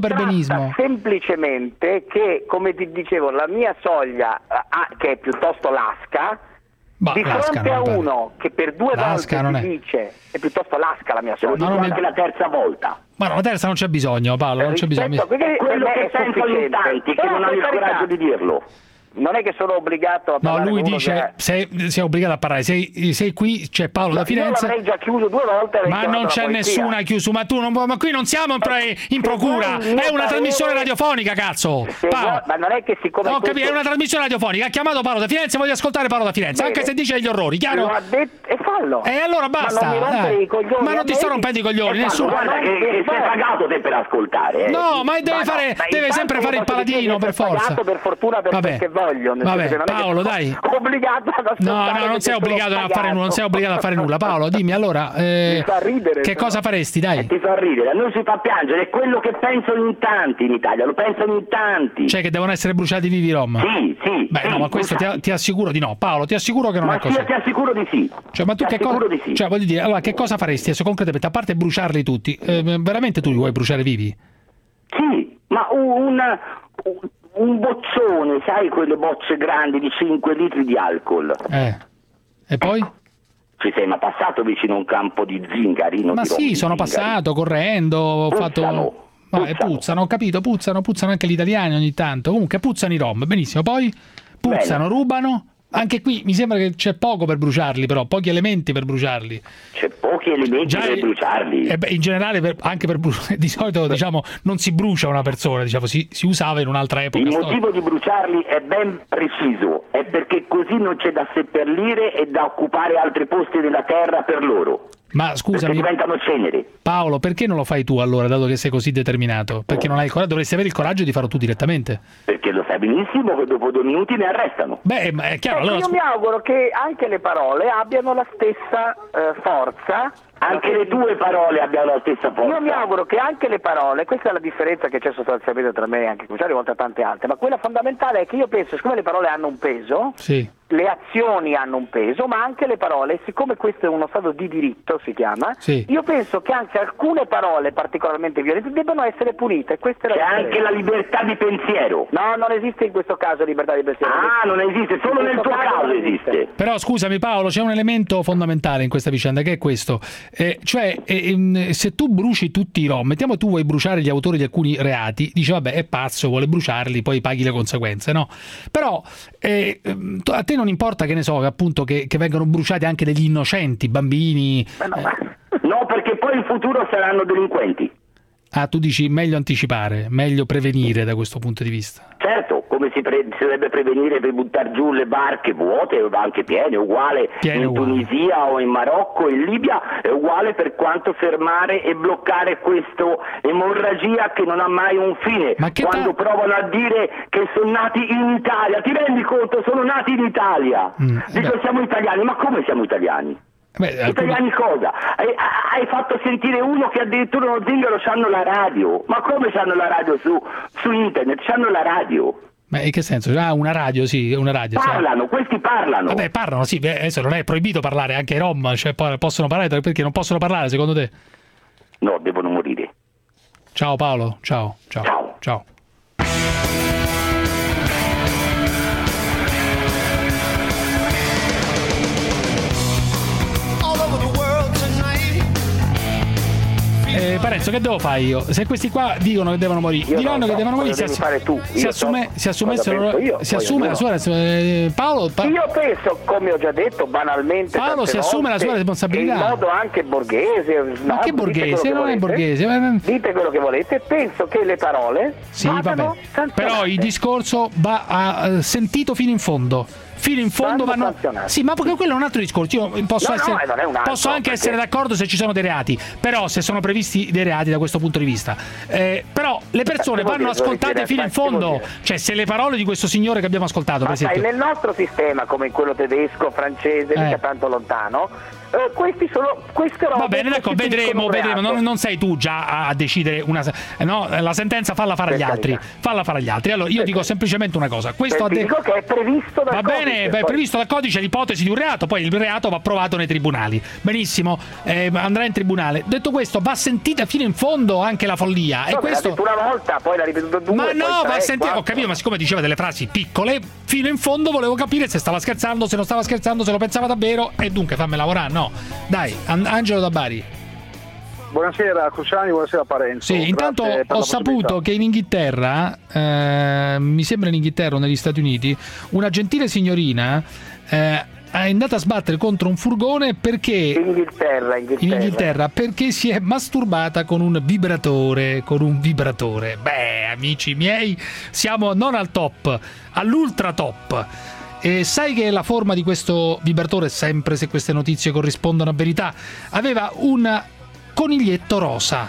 semplicemente che, come ti dicevo, la mia soglia, che è piuttosto lasca, di fronte a uno che per 2 volte ti dice è piuttosto lasca la mia soglia, anche la terza volta. Ma no, la terza non c'è bisogno, Paolo, non c'è bisogno. Quello che pensano in tanti, che non hanno il coraggio di dirlo. Non è che sono obbligato a parlare. No, lui dice sei obbligato a parlare. Sei qui, c'è Paolo da Firenze. Io l'avrei già chiuso 2 volte. Ma non c'è nessuna chiuso. Ma qui non siamo in procura. È una trasmissione radiofonica, cazzo. Ma non è che siccome. No, capito, è una trasmissione radiofonica. Ha chiamato Paolo da Firenze. Voglio ascoltare Paolo da Firenze, anche se dice gli orrori. Chiaro? E fallo. E allora basta. Ma non ti sto rompendo i coglioni. Nessuno. Guarda che sei pagato te per ascoltare. No, ma deve sempre fare il paladino, per forza. Per fortuna, perché voglio. Vabbè, Paolo, dai. Obbligato ad ascoltare. No, non sei obbligato a fare nulla, non sei obbligato a fare nulla. Paolo, dimmi allora, mi fa ridere, che cosa faresti, dai? Ti fa ridere, a noi si fa piangere, è quello che pensano in tanti in Italia, lo pensano in tanti. Cioè che devono essere bruciati vivi i Rom? Sì. Beh, no, ma questo ti assicuro di no. Paolo, ti assicuro che non è così. Ti assicuro di sì. Cioè, ma tu che cosa? Cioè, voglio dire, allora che cosa faresti adesso concretamente, a parte bruciarli tutti? Veramente tu li vuoi bruciare vivi? Sì, ma un boccione, sai, quelle bocce grandi di 5 litri di alcol. E poi? Ci sei mai passato vicino a un campo di zingari? Ma sì, sono passato correndo, ho fatto... Puzzano, ho capito, puzzano anche gli italiani ogni tanto. Comunque puzzano i Rom, benissimo. Poi puzzano, rubano Anche qui mi sembra che c'è poco per bruciarli, però pochi elementi per bruciarli. C'è pochi elementi per bruciarli. In generale, anche per di solito diciamo non si brucia una persona, diciamo, si usava in un'altra epoca. Il motivo di bruciarli è ben preciso, è perché così non c'è da seppellire e da occupare altri posti della terra per loro. Ma scusami, perché diventano ceneri. Paolo, perché non lo fai tu allora, dato che sei così determinato? Perché non hai il coraggio? Dovresti avere il coraggio di farlo tu direttamente. Perché lo sai benissimo che dopo 2 minuti mi arrestano. Beh, ma è chiaro. Allora... Io mi auguro che anche le parole abbiano la stessa forza. Anche le tue parole abbiano la stessa forza. Io mi auguro che anche le parole, questa è la differenza che c'è sostanzialmente tra me e anche Cruciani, oltre a tante altre, ma quella fondamentale è che io penso, siccome le parole hanno un peso, sì, le azioni hanno un peso, ma anche le parole, siccome questo è uno stato di diritto, si chiama, sì, io penso che anche alcune parole particolarmente violente debbano essere punite. Questa è c'è anche la libertà di pensiero. No, non esiste in questo caso libertà di pensiero. Ah, non esiste, solo nel tuo caso esiste. Però scusami Paolo, c'è un elemento fondamentale in questa vicenda, che è questo. Se tu bruci tutti i rom, mettiamo tu vuoi bruciare gli autori di alcuni reati, dici vabbè è pazzo, vuole bruciarli, poi paghi le conseguenze, no? Però a te non importa, che ne so, appunto che vengano bruciati anche degli innocenti, bambini. No, perché poi in futuro saranno delinquenti. Ah, tu dici meglio anticipare, meglio prevenire da questo punto di vista. Certo, come si dovrebbe prevenire per buttare giù le barche vuote o anche piene, uguale in Tunisia o in Marocco, in Libia, è uguale per quanto fermare e bloccare questa emorragia che non ha mai un fine. Ma quando provano a dire che sono nati in Italia, ti rendi conto? Sono nati in Italia. Dico siamo italiani, ma come siamo italiani? Italiani cosa? Hai fatto sentire uno che addirittura uno zingaro c'hanno la radio. Ma come c'hanno la radio su internet? C'hanno la radio. Ma in che senso? Ah, una radio, sì, una radio. Parlano, sì. Questi parlano. Vabbè, parlano, sì, adesso non è proibito parlare, anche i rom, cioè possono parlare, perché non possono parlare secondo te? No, devono morire. Ciao Paolo, ciao. Ciao. Parenzo, che devo fare io? Se questi qua dicono che devono morire, diranno che devono morire, si assume la sua Paolo. Io penso, come ho già detto banalmente, Paolo si assume la sua responsabilità in modo anche borghese. Ma che borghese? Non è borghese. Dite quello che volete. Penso che le parole vadano sanzionate. Però il discorso va sentito fino in fondo. Vanno. Sì, ma perché quello è un altro discorso. Io posso anche essere d'accordo se ci sono dei reati, però se sono previsti dei reati da questo punto di vista. Però le persone vanno ascoltate fino in fondo. Cioè, se le parole di questo signore che abbiamo ascoltato, per esempio, nel nostro sistema, come in quello tedesco, francese, mica tanto lontano, queste robe. Va bene, ecco, vedremo. Non sei tu già a decidere la sentenza, falla fare agli altri. Allora io dico semplicemente una cosa. Questo dico che è previsto dal codice. Va bene, è previsto dal codice l'ipotesi di un reato, poi il reato va approvato nei tribunali. Benissimo, andrà in tribunale. Detto questo, va sentita fino in fondo anche la follia. No, questo l'ha detto una volta, poi l'ha ripetuto 2. Ma no, va sentita. Ho capito, ma siccome diceva delle frasi piccole, fino in fondo volevo capire se stava scherzando, se non stava scherzando, se lo pensava davvero. E dunque fammi lavorare, no? Dai, Angelo da Bari. Buonasera Cruciani, buonasera Parenzo. Sì, intanto ho saputo che in Inghilterra, mi sembra in Inghilterra o negli Stati Uniti, una gentile signorina è andata a sbattere contro un furgone perché in Inghilterra perché si è masturbata con un vibratore. Beh, amici miei, siamo non al top, all'ultra top. E sai che la forma di questo vibratore, sempre se queste notizie corrispondono a verità, aveva un coniglietto rosa.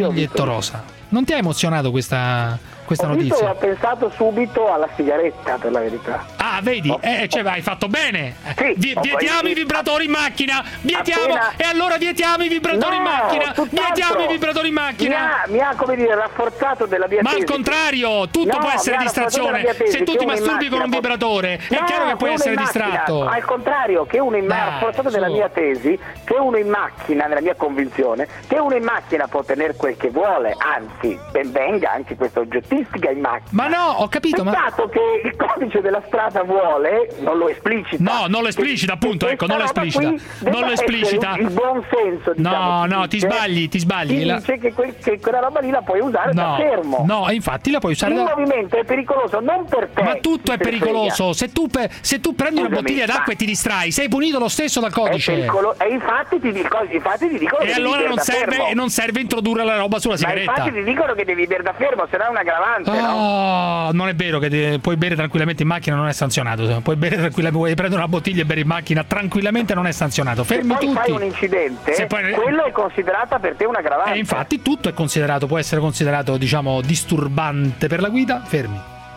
Non ti ha emozionato questa notizia? Ho pensato subito alla sigaretta, per la verità. Ah, vedi? Hai fatto bene. Sì, vietiamo i vibratori in macchina. E allora vietiamo i vibratori in macchina. Vietiamo i vibratori in macchina. Mi ha come dire rafforzato della mia tesi. Ma al contrario, tutto può essere distrazione. Se tu ti masturbi con un vibratore, è chiaro che puoi essere distratto. Al contrario, che uno rafforzato della mia tesi, che uno in macchina, nella mia convinzione, che uno in macchina può tenere quel che vuole, anzi, ben venga anche questa oggettistica in macchina. Ma no, ho capito. Peccato che il codice della strada vuole, non lo esplicita. No, non lo esplicita, appunto, ecco, non lo esplicita. Non lo esplicita. Il buon senso, diciamo, no, ti sbagli. Ti dice che quella roba lì la puoi usare da fermo. No, infatti la puoi usare il movimento è pericoloso non per te. Ma tutto è pericoloso. Se tu prendi una bottiglia d'acqua e ti distrai, sei punito lo stesso dal codice. E infatti ti dicono e allora non serve introdurre la roba sulla sigaretta. Ma infatti ti dicono che devi bere da fermo, se no è un aggravante, no? Non è vero che puoi bere tranquillamente in macchina, non è sanzionato. Puoi bere tranquillamente, puoi prendere una bottiglia e bere in macchina tranquillamente, non è sanzionato. Fermi tutti. Se poi fai un incidente, quello è considerata per te un aggravante. E infatti tutto è considerato, può essere considerato, diciamo, disturbante per la guida. Fermi.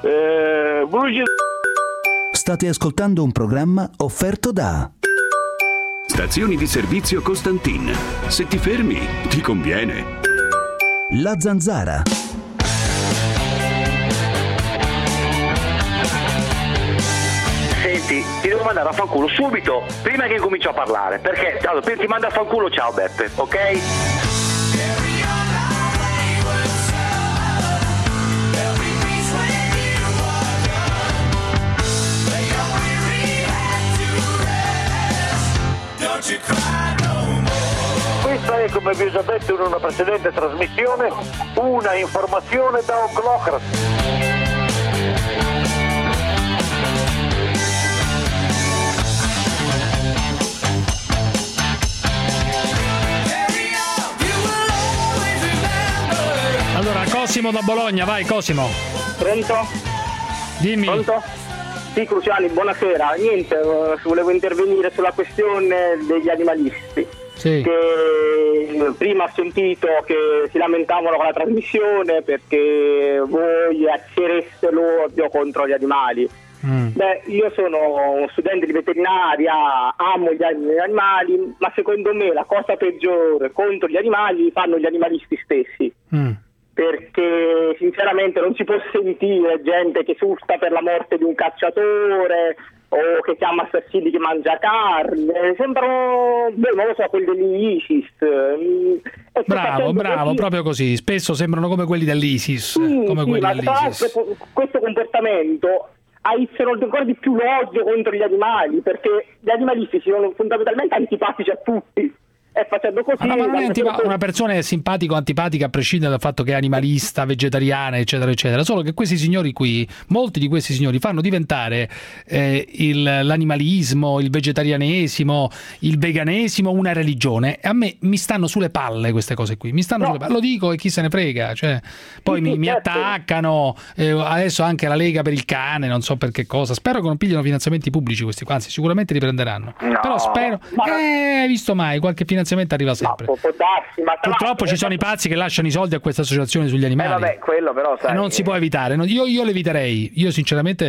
State ascoltando un programma offerto da Stazioni di servizio Costantin. Se ti fermi, ti conviene. La Zanzara. Senti, ti devo mandare a fanculo subito, prima che incomincio a parlare, perché allora, ti mando a fanculo, ciao Beppe, ok? Questa è, come vi ho già detto in una precedente trasmissione, una informazione da Oclocracy. Allora, Cosimo da Bologna, vai Cosimo. Pronto? Dimmi. Pronto? Sì, Cruciani, buonasera. Niente, volevo intervenire sulla questione degli animalisti. Sì. Che prima ho sentito che si lamentavano con la trasmissione perché voi accereste l'odio contro gli animali. Beh, io sono studente di veterinaria, amo gli animali, ma secondo me la cosa peggiore contro gli animali fanno gli animalisti stessi. Perché sinceramente non si può sentire gente che susta per la morte di un cacciatore o che chiama assassini che mangia carne, sembrano, non lo so, quelli dell'ISIS. Bravo, proprio così, spesso sembrano come quelli dell'ISIS. Questo comportamento aizzano ancora di più l'odio contro gli animali, perché gli animalisti sono fondamentalmente antipatici a tutti. E facendo così una persona è simpatico o antipatica a prescindere dal fatto che è animalista, vegetariana, eccetera eccetera, solo che questi signori qui, molti di questi signori fanno diventare l'animalismo, il vegetarianesimo, il veganesimo una religione, e a me mi stanno sulle palle queste cose qui, sulle palle. Lo dico e chi se ne frega, cioè, poi mi attaccano, adesso anche la Lega per il cane, non so per che cosa, spero che non pigliano finanziamenti pubblici questi qua, anzi sicuramente li prenderanno, però spero, visto mai qualche finanziamento arriva sempre. Può darsi, ma purtroppo ci sono i pazzi che lasciano i soldi a queste associazioni sugli animali. Vabbè, quello però sai, non si può evitare. Io le eviterei. Io sinceramente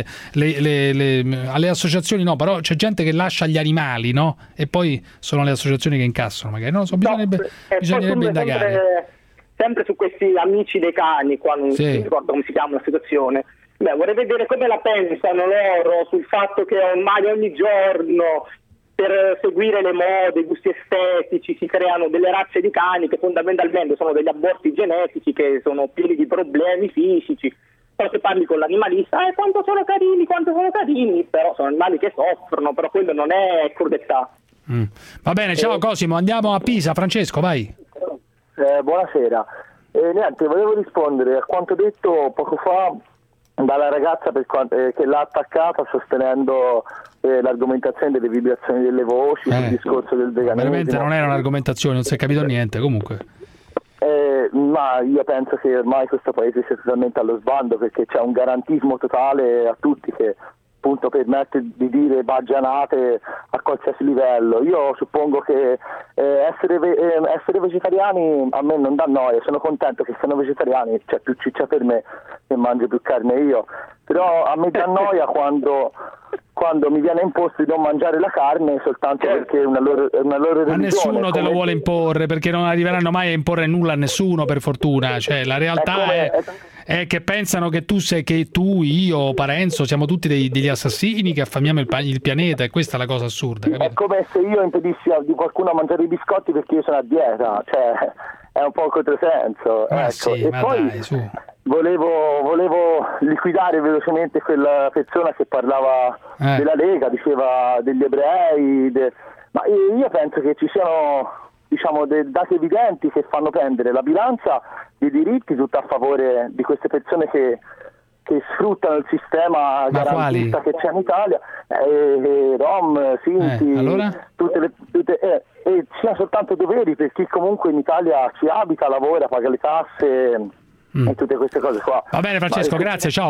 alle associazioni no, però c'è gente che lascia gli animali, no? E poi sono le associazioni che incassano, magari. Non lo so, bisognerebbe indagare. Sempre su questi amici dei cani, qua non mi ricordo come si chiama la situazione. Vorrei vedere come la pensano loro sul fatto che ormai ogni giorno, per seguire le mode, i gusti estetici, si creano delle razze di cani che fondamentalmente sono degli aborti genetici che sono pieni di problemi fisici. Poi se parli con l'animalista, quanto sono carini, però sono animali che soffrono, però quello non è crudeltà. Va bene, ciao Cosimo, andiamo a Pisa. Francesco, vai. Buonasera. Niente, volevo rispondere a quanto detto poco fa dalla ragazza che l'ha attaccata sostenendo l'argomentazione delle vibrazioni delle voci sul discorso del veganesimo. Veramente non era un'argomentazione, non si è capito niente comunque. Ma io penso che ormai questo paese sia totalmente allo sbando, perché c'è un garantismo totale a tutti che appunto permette di dire baggianate a qualsiasi livello. Io suppongo che essere vegetariani a me non dà noia, sono contento che siano vegetariani, c'è più ciccia per me e mangio più carne io, però a me dà noia quando mi viene imposto di non mangiare la carne soltanto perché è una loro religione. Ma nessuno te lo vuole imporre, perché non arriveranno mai a imporre nulla a nessuno, per fortuna. Cioè, la realtà è che pensano che tu, io, Parenzo siamo tutti degli assassini che affamiamo il pianeta, e questa è la cosa assurda, capito? È come se io impedissi di qualcuno a mangiare i biscotti perché io sono a dieta, cioè è un po' un controsenso. Ma ecco. sì, E ma poi dai, su. volevo liquidare velocemente quella persona che parlava della Lega, diceva degli ebrei, ma io penso che ci siano, diciamo, dati evidenti che fanno pendere la bilancia dei diritti tutta a favore di queste persone che sfruttano il sistema garantista che c'è in Italia, Rom, Sinti, allora? E ci sono soltanto doveri per chi comunque in Italia ci abita, lavora, paga le tasse e tutte queste cose qua. Va bene Francesco, grazie, ciao.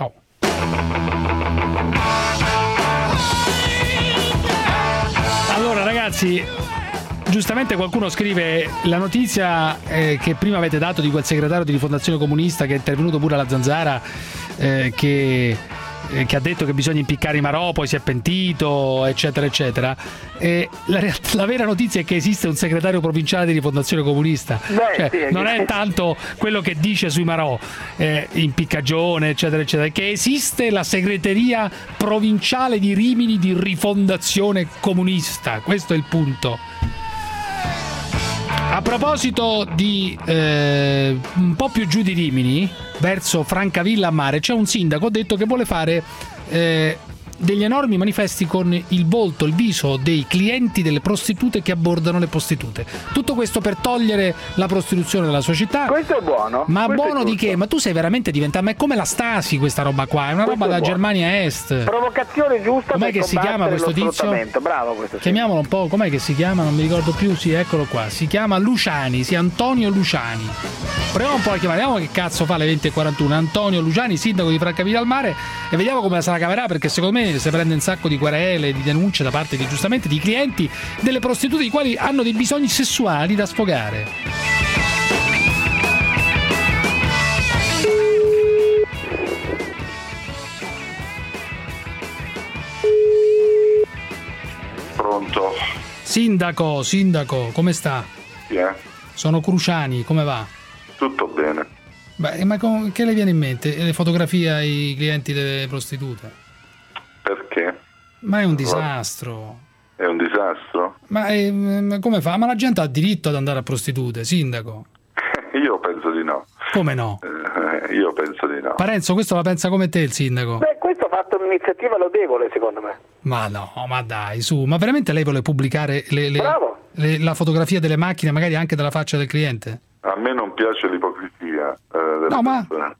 Allora ragazzi, giustamente qualcuno scrive la notizia che prima avete dato di quel segretario di Rifondazione Comunista che è intervenuto pure alla Zanzara, che ha detto che bisogna impiccare i Marò, poi si è pentito, eccetera eccetera. La vera notizia è che esiste un segretario provinciale di Rifondazione Comunista. Non è tanto quello che dice sui Marò, impiccagione, eccetera eccetera, che esiste la segreteria provinciale di Rimini di Rifondazione Comunista. Questo è il punto. A proposito di un po' più giù di Rimini, verso Francavilla a mare, c'è un sindaco, ha detto che vuole fare degli enormi manifesti con il volto, il viso dei clienti delle prostitute che abbordano le prostitute. Tutto questo per togliere la prostituzione dalla sua città. Questo è buono. Ma buono di che? Ma tu sei veramente diventato... Ma è come la Stasi questa roba qua, è una roba da Germania Est. Provocazione giusta. Com'è che si chiama questo tizio? Bravo questo. Chiamiamolo un po', com'è che si chiama? Non mi ricordo più, sì, eccolo qua. Si chiama Luciani, sì, Antonio Luciani. Proviamo un po' a chiamare, vediamo che cazzo fa alle 20:41. Antonio Luciani, sindaco di Francavilla al Mare, e vediamo come se la caverà, perché secondo me si prende un sacco di querele, di denunce da parte di, giustamente, di clienti delle prostitute, i quali hanno dei bisogni sessuali da sfogare. Pronto? Sindaco, come sta? Chi è? Sono Cruciani, come va? Tutto bene. Beh, ma che le viene in mente? Le fotografie ai clienti delle prostitute? Perché? Ma è un disastro. È un disastro? Ma come fa? Ma la gente ha diritto ad andare a prostitute, sindaco? Io penso di no. Come no? Io penso di no. Parenzo, questo la pensa come te il sindaco? Beh, questo ha fatto un'iniziativa lodevole, secondo me. Ma no, ma dai, su, ma veramente lei vuole pubblicare la fotografia delle macchine, magari anche della faccia del cliente? A me non piace l'ipocrisia delle persone.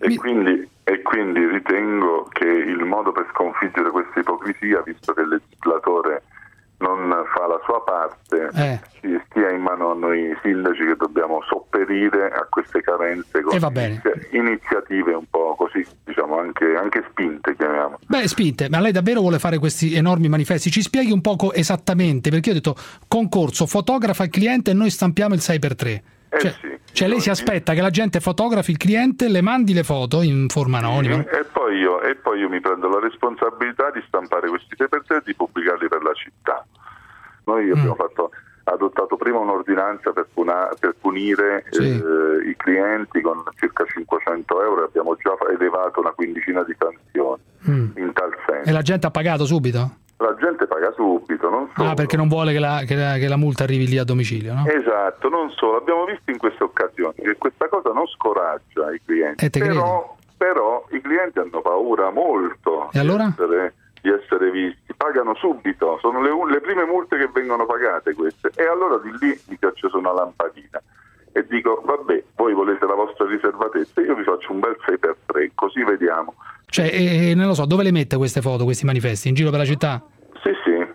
Quindi ritengo che il modo per sconfiggere questa ipocrisia, visto che il legislatore non fa la sua parte, ci stia in mano a noi sindaci, che dobbiamo sopperire a queste carenze con iniziative un po' così, diciamo, anche spinte, chiamiamo. Beh, spinte, ma lei davvero vuole fare questi enormi manifesti? Ci spieghi un poco esattamente, perché io ho detto concorso, fotografa il cliente e noi stampiamo il 6x3. Cioè lei si aspetta che la gente fotografi il cliente, le mandi le foto in forma anonima e poi io mi prendo la responsabilità di stampare questi 6x3 e di pubblicarli per la città. Noi abbiamo adottato prima un'ordinanza per punire i clienti con circa 500 euro e abbiamo già elevato una quindicina di sanzioni in tal senso. E la gente ha pagato subito? La gente paga subito, non solo. Perché non vuole che la multa arrivi lì a domicilio, no? Esatto, non solo. Abbiamo visto in queste occasioni che questa cosa non scoraggia i clienti, però i clienti hanno paura molto di essere visti, pagano subito, sono le prime multe che vengono pagate queste, e allora di lì mi piace una lampadina e dico vabbè, voi volete la vostra riservatezza, io vi faccio un bel 6x3, così vediamo. Cioè, non lo so, dove le mette queste foto, questi manifesti? In giro per la città? Sì,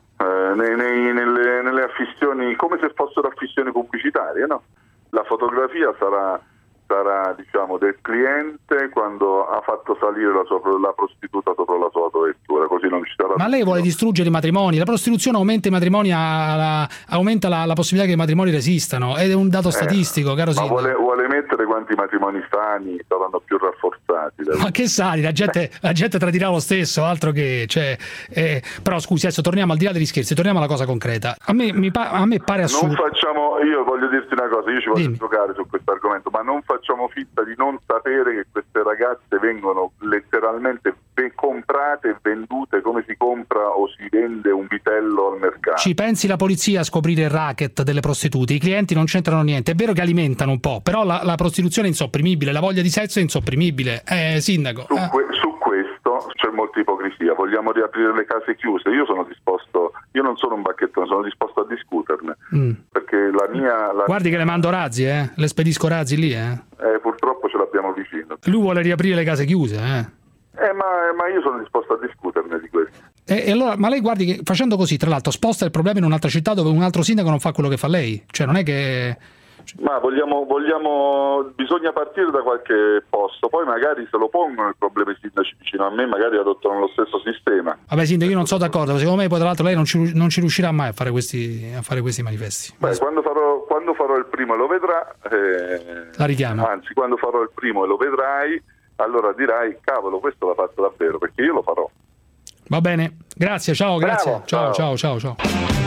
nelle affissioni, come se fossero affissioni pubblicitarie, no? La fotografia sarà diciamo del cliente quando ha fatto salire la prostituta sopra la sua autovettura, così non ci sarà. Ma lei vuole distruggere i matrimoni? La prostituzione aumenta i matrimoni, aumenta la possibilità che i matrimoni resistano, ed è un dato statistico, caro sindaco. Ma vuole mettere quanti matrimoni sani saranno più rafforzati? Ma che sani? La gente tradirà lo stesso, altro che, però scusi, adesso torniamo, al di là degli scherzi, torniamo alla cosa concreta. A me pare assurdo. Io voglio dirti una cosa, io ci voglio giocare su questo argomento, ma non facciamo finta di non sapere che queste ragazze vengono letteralmente comprate e vendute come si compra o si vende un vitello al mercato. Ci pensi la polizia a scoprire il racket delle prostitute? I clienti non c'entrano niente, è vero che alimentano un po', però la prostituzione è insopprimibile, la voglia di sesso è insopprimibile. Sindaco. Su questo c'è molta ipocrisia, vogliamo riaprire le case chiuse, io sono disposto, io non sono un bacchettone, sono disposto a discuterne, perché la mia... Guardi che le mando razzi, le spedisco razzi lì, purtroppo ce l'abbiamo vicino. Lui vuole riaprire le case chiuse, ma io sono disposto a discuterne di questo. E allora, ma lei guardi che facendo così, tra l'altro, sposta il problema in un'altra città dove un altro sindaco non fa quello che fa lei, cioè non è che... Ma bisogna partire da qualche posto, poi magari se lo pongono il problema i sindaci vicino a me, magari adottano lo stesso sistema. Vabbè, sindaco, io non sono d'accordo, secondo me poi tra l'altro lei non ci riuscirà mai a fare questi manifesti. Beh, quando farò il primo e lo vedrà, la richiamo. Anzi, quando farò il primo e lo vedrai, allora dirai, cavolo, questo l'ha fatto davvero, perché io lo farò. Va bene, grazie, ciao, grazie. Bravo. Ciao.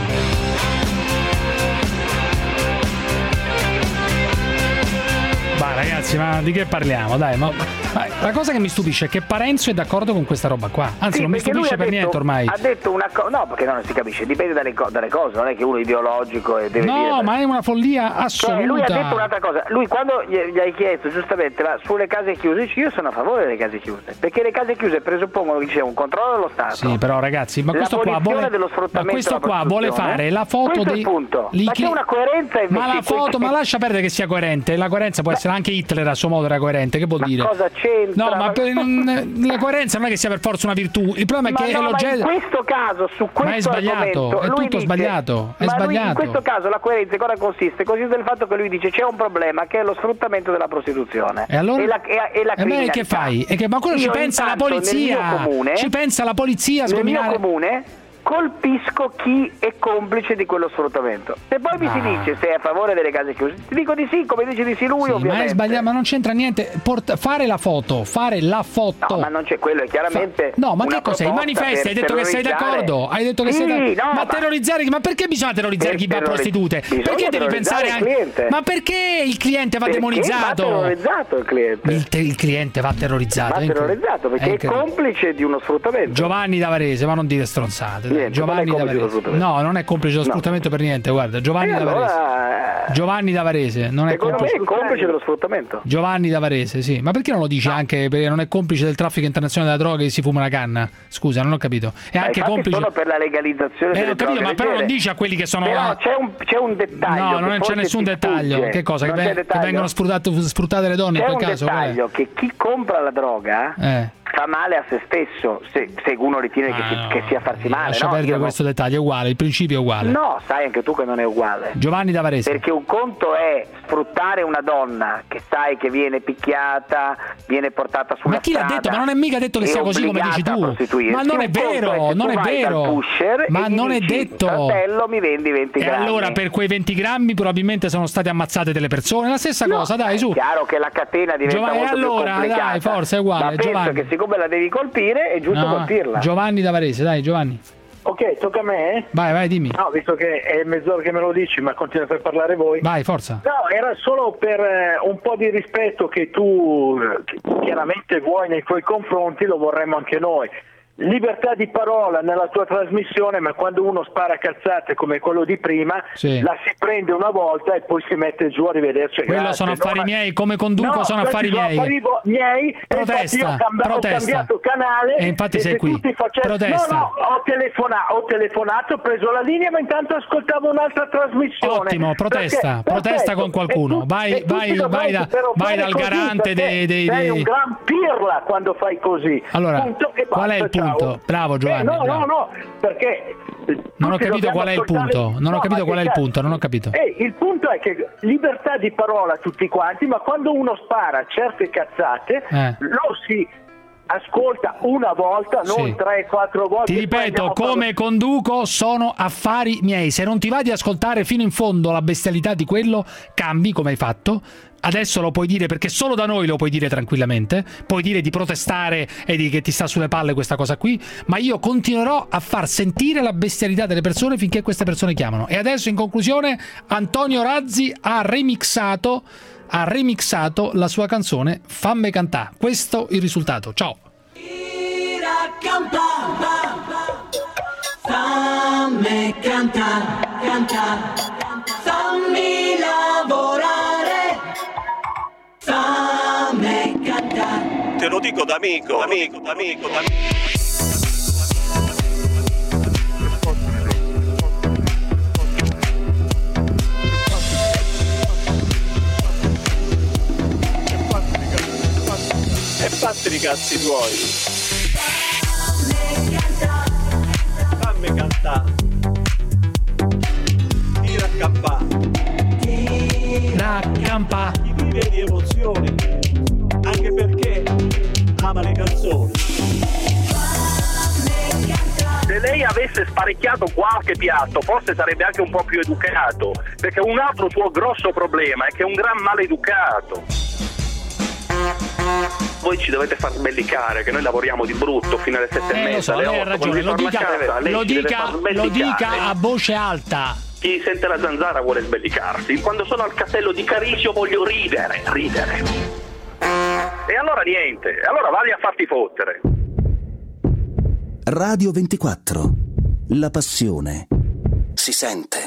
Ma ragazzi, ma di che parliamo? Dai, ma la cosa che mi stupisce è che Parenzo è d'accordo con questa roba qua. Anzi, non mi stupisce per niente ormai. Ha detto una cosa, no, perché non si capisce, dipende dalle cose, non è che uno è ideologico e deve dire... No, ma è una follia assoluta. Lui ha detto un'altra cosa. Lui quando gli hai chiesto giustamente sulle case chiuse, dice io sono a favore delle case chiuse, perché le case chiuse presuppongono che c'è un controllo dello Stato. Sì, però ragazzi, ma questo qua vuole fare la foto dei punto. Ma c'è una coerenza invece. Ma la foto, ma lascia perdere che sia coerente. La coerenza può essere anche Hitler a suo modo era coerente, che vuol dire? Cosa c'entra? No, ma la coerenza non è che sia per forza una virtù. Il problema è che è l'oggetto. Ma in questo caso, su questo ma è sbagliato, è tutto sbagliato. È sbagliato. In questo caso la coerenza in cosa consiste? Consiste nel fatto che lui dice c'è un problema che è lo sfruttamento della prostituzione. E allora? E la criminalità. Che fai? Ma quello ci pensa la polizia. Ci pensa la polizia a sgominare. Nel mio comune colpisco chi è complice di quello sfruttamento. Se poi mi si dice sei a favore delle case chiuse, ti dico di sì, come dice di sì lui, ovviamente. Ma è sbagliato, ma non c'entra niente. Fare la foto. No, ma non c'è quello, è chiaramente. No, ma che cos'è? I manifesti, hai detto che sei d'accordo? Hai detto che sei d'accordo? Ma terrorizzare, ma perché bisogna terrorizzare chi va a prostitute? Perché devi pensare anche. Ma perché il cliente va demonizzato? Va terrorizzato il cliente. Il cliente va terrorizzato. Va terrorizzato perché è complice di uno sfruttamento. Giovanni da Varese, ma non dite stronzate. Giovanni da Varese. No, non è complice dello sfruttamento per niente, guarda, Giovanni da Varese. Giovanni da Varese, non è complice. Secondo me è complice dello sfruttamento. Giovanni da Varese, sì. Ma perché non lo dici anche perché non è complice del traffico internazionale della droga e si fuma una canna? Scusa, non ho capito. È anche complice solo per la legalizzazione delle droghe. Ma però non dici a quelli che sono però c'è un dettaglio. No, non c'è nessun dettaglio. Che cosa? Che vengono sfruttate le donne in quel caso? C'è un dettaglio che chi compra la droga fa male a se stesso se uno ritiene che sia farsi male. Lascia perdere questo dettaglio, è uguale, il principio è uguale. No, sai anche tu che non è uguale. Giovanni da Varese. Perché un conto è sfruttare una donna che sai che viene picchiata, viene portata sulla ma chi l'ha detto? Ma non è mica detto che sia così come dici tu. Ma non è vero, non è vero. Ma non è detto. Fratello, mi vendi 20 grammi. E allora per quei 20 grammi probabilmente sono state ammazzate delle persone. La stessa cosa, dai, su. È chiaro che la catena diventa molto più complicata. Dai, forza, è uguale. Ma penso che siccome la devi colpire è giusto colpirla. Giovanni da Varese, dai, Giovanni. Ok, tocca a me? Vai, dimmi. No, visto che è mezz'ora che me lo dici, ma continuate a parlare voi. Vai, forza. No, era solo per un po' di rispetto che tu chiaramente vuoi nei tuoi confronti, lo vorremmo anche noi. Libertà di parola nella tua trasmissione, ma quando uno spara cazzate come quello di prima, la si prende una volta e poi si mette giù, arrivederci. Quello sono affari miei, come conduco sono affari miei. Protesta, ho cambiato canale e infatti sei qui. Protesta. No, ho telefonato, ho preso la linea, ma intanto ascoltavo un'altra trasmissione. Ottimo, protesta con qualcuno. Vai dal garante dei sei un gran pirla quando fai così. Allora, qual è il punto? Bravo Giovanni. No, perché non ho capito qual è il punto. Non ho capito qual è il punto, non ho capito. Il punto è che libertà di parola tutti quanti, ma quando uno spara certe cazzate, lo si ascolta una volta, non 3-4 volte. Ti ripeto, come conduco sono affari miei. Se non ti va di ascoltare fino in fondo la bestialità di quello, cambi come hai fatto. Adesso lo puoi dire perché solo da noi lo puoi dire tranquillamente, puoi dire di protestare e di che ti sta sulle palle questa cosa qui, ma io continuerò a far sentire la bestialità delle persone finché queste persone chiamano. E adesso in conclusione Antonio Razzi ha remixato la sua canzone Famme cantà. Questo il risultato. Ciao. Fammi cantare, fammi lavorare, fammi cantare. Te lo dico d'amico. E fatti i cazzi tuoi. Fammi cantare. Tira a campà. Da campa. Chi vive di emozioni, anche perché ama le canzoni. Se lei avesse sparecchiato qualche piatto, forse sarebbe anche un po' più educato, perché un altro suo grosso problema è che è un gran maleducato. Voi ci dovete far sbellicare, che noi lavoriamo di brutto fino alle 7:30, lo so, alle 8. lei ha ragione, lo dica a voce alta. Chi sente la zanzara vuole sbellicarsi. Quando sono al castello di Carisio voglio ridere. E allora niente, allora vai a farti fottere. Radio 24. La passione si sente.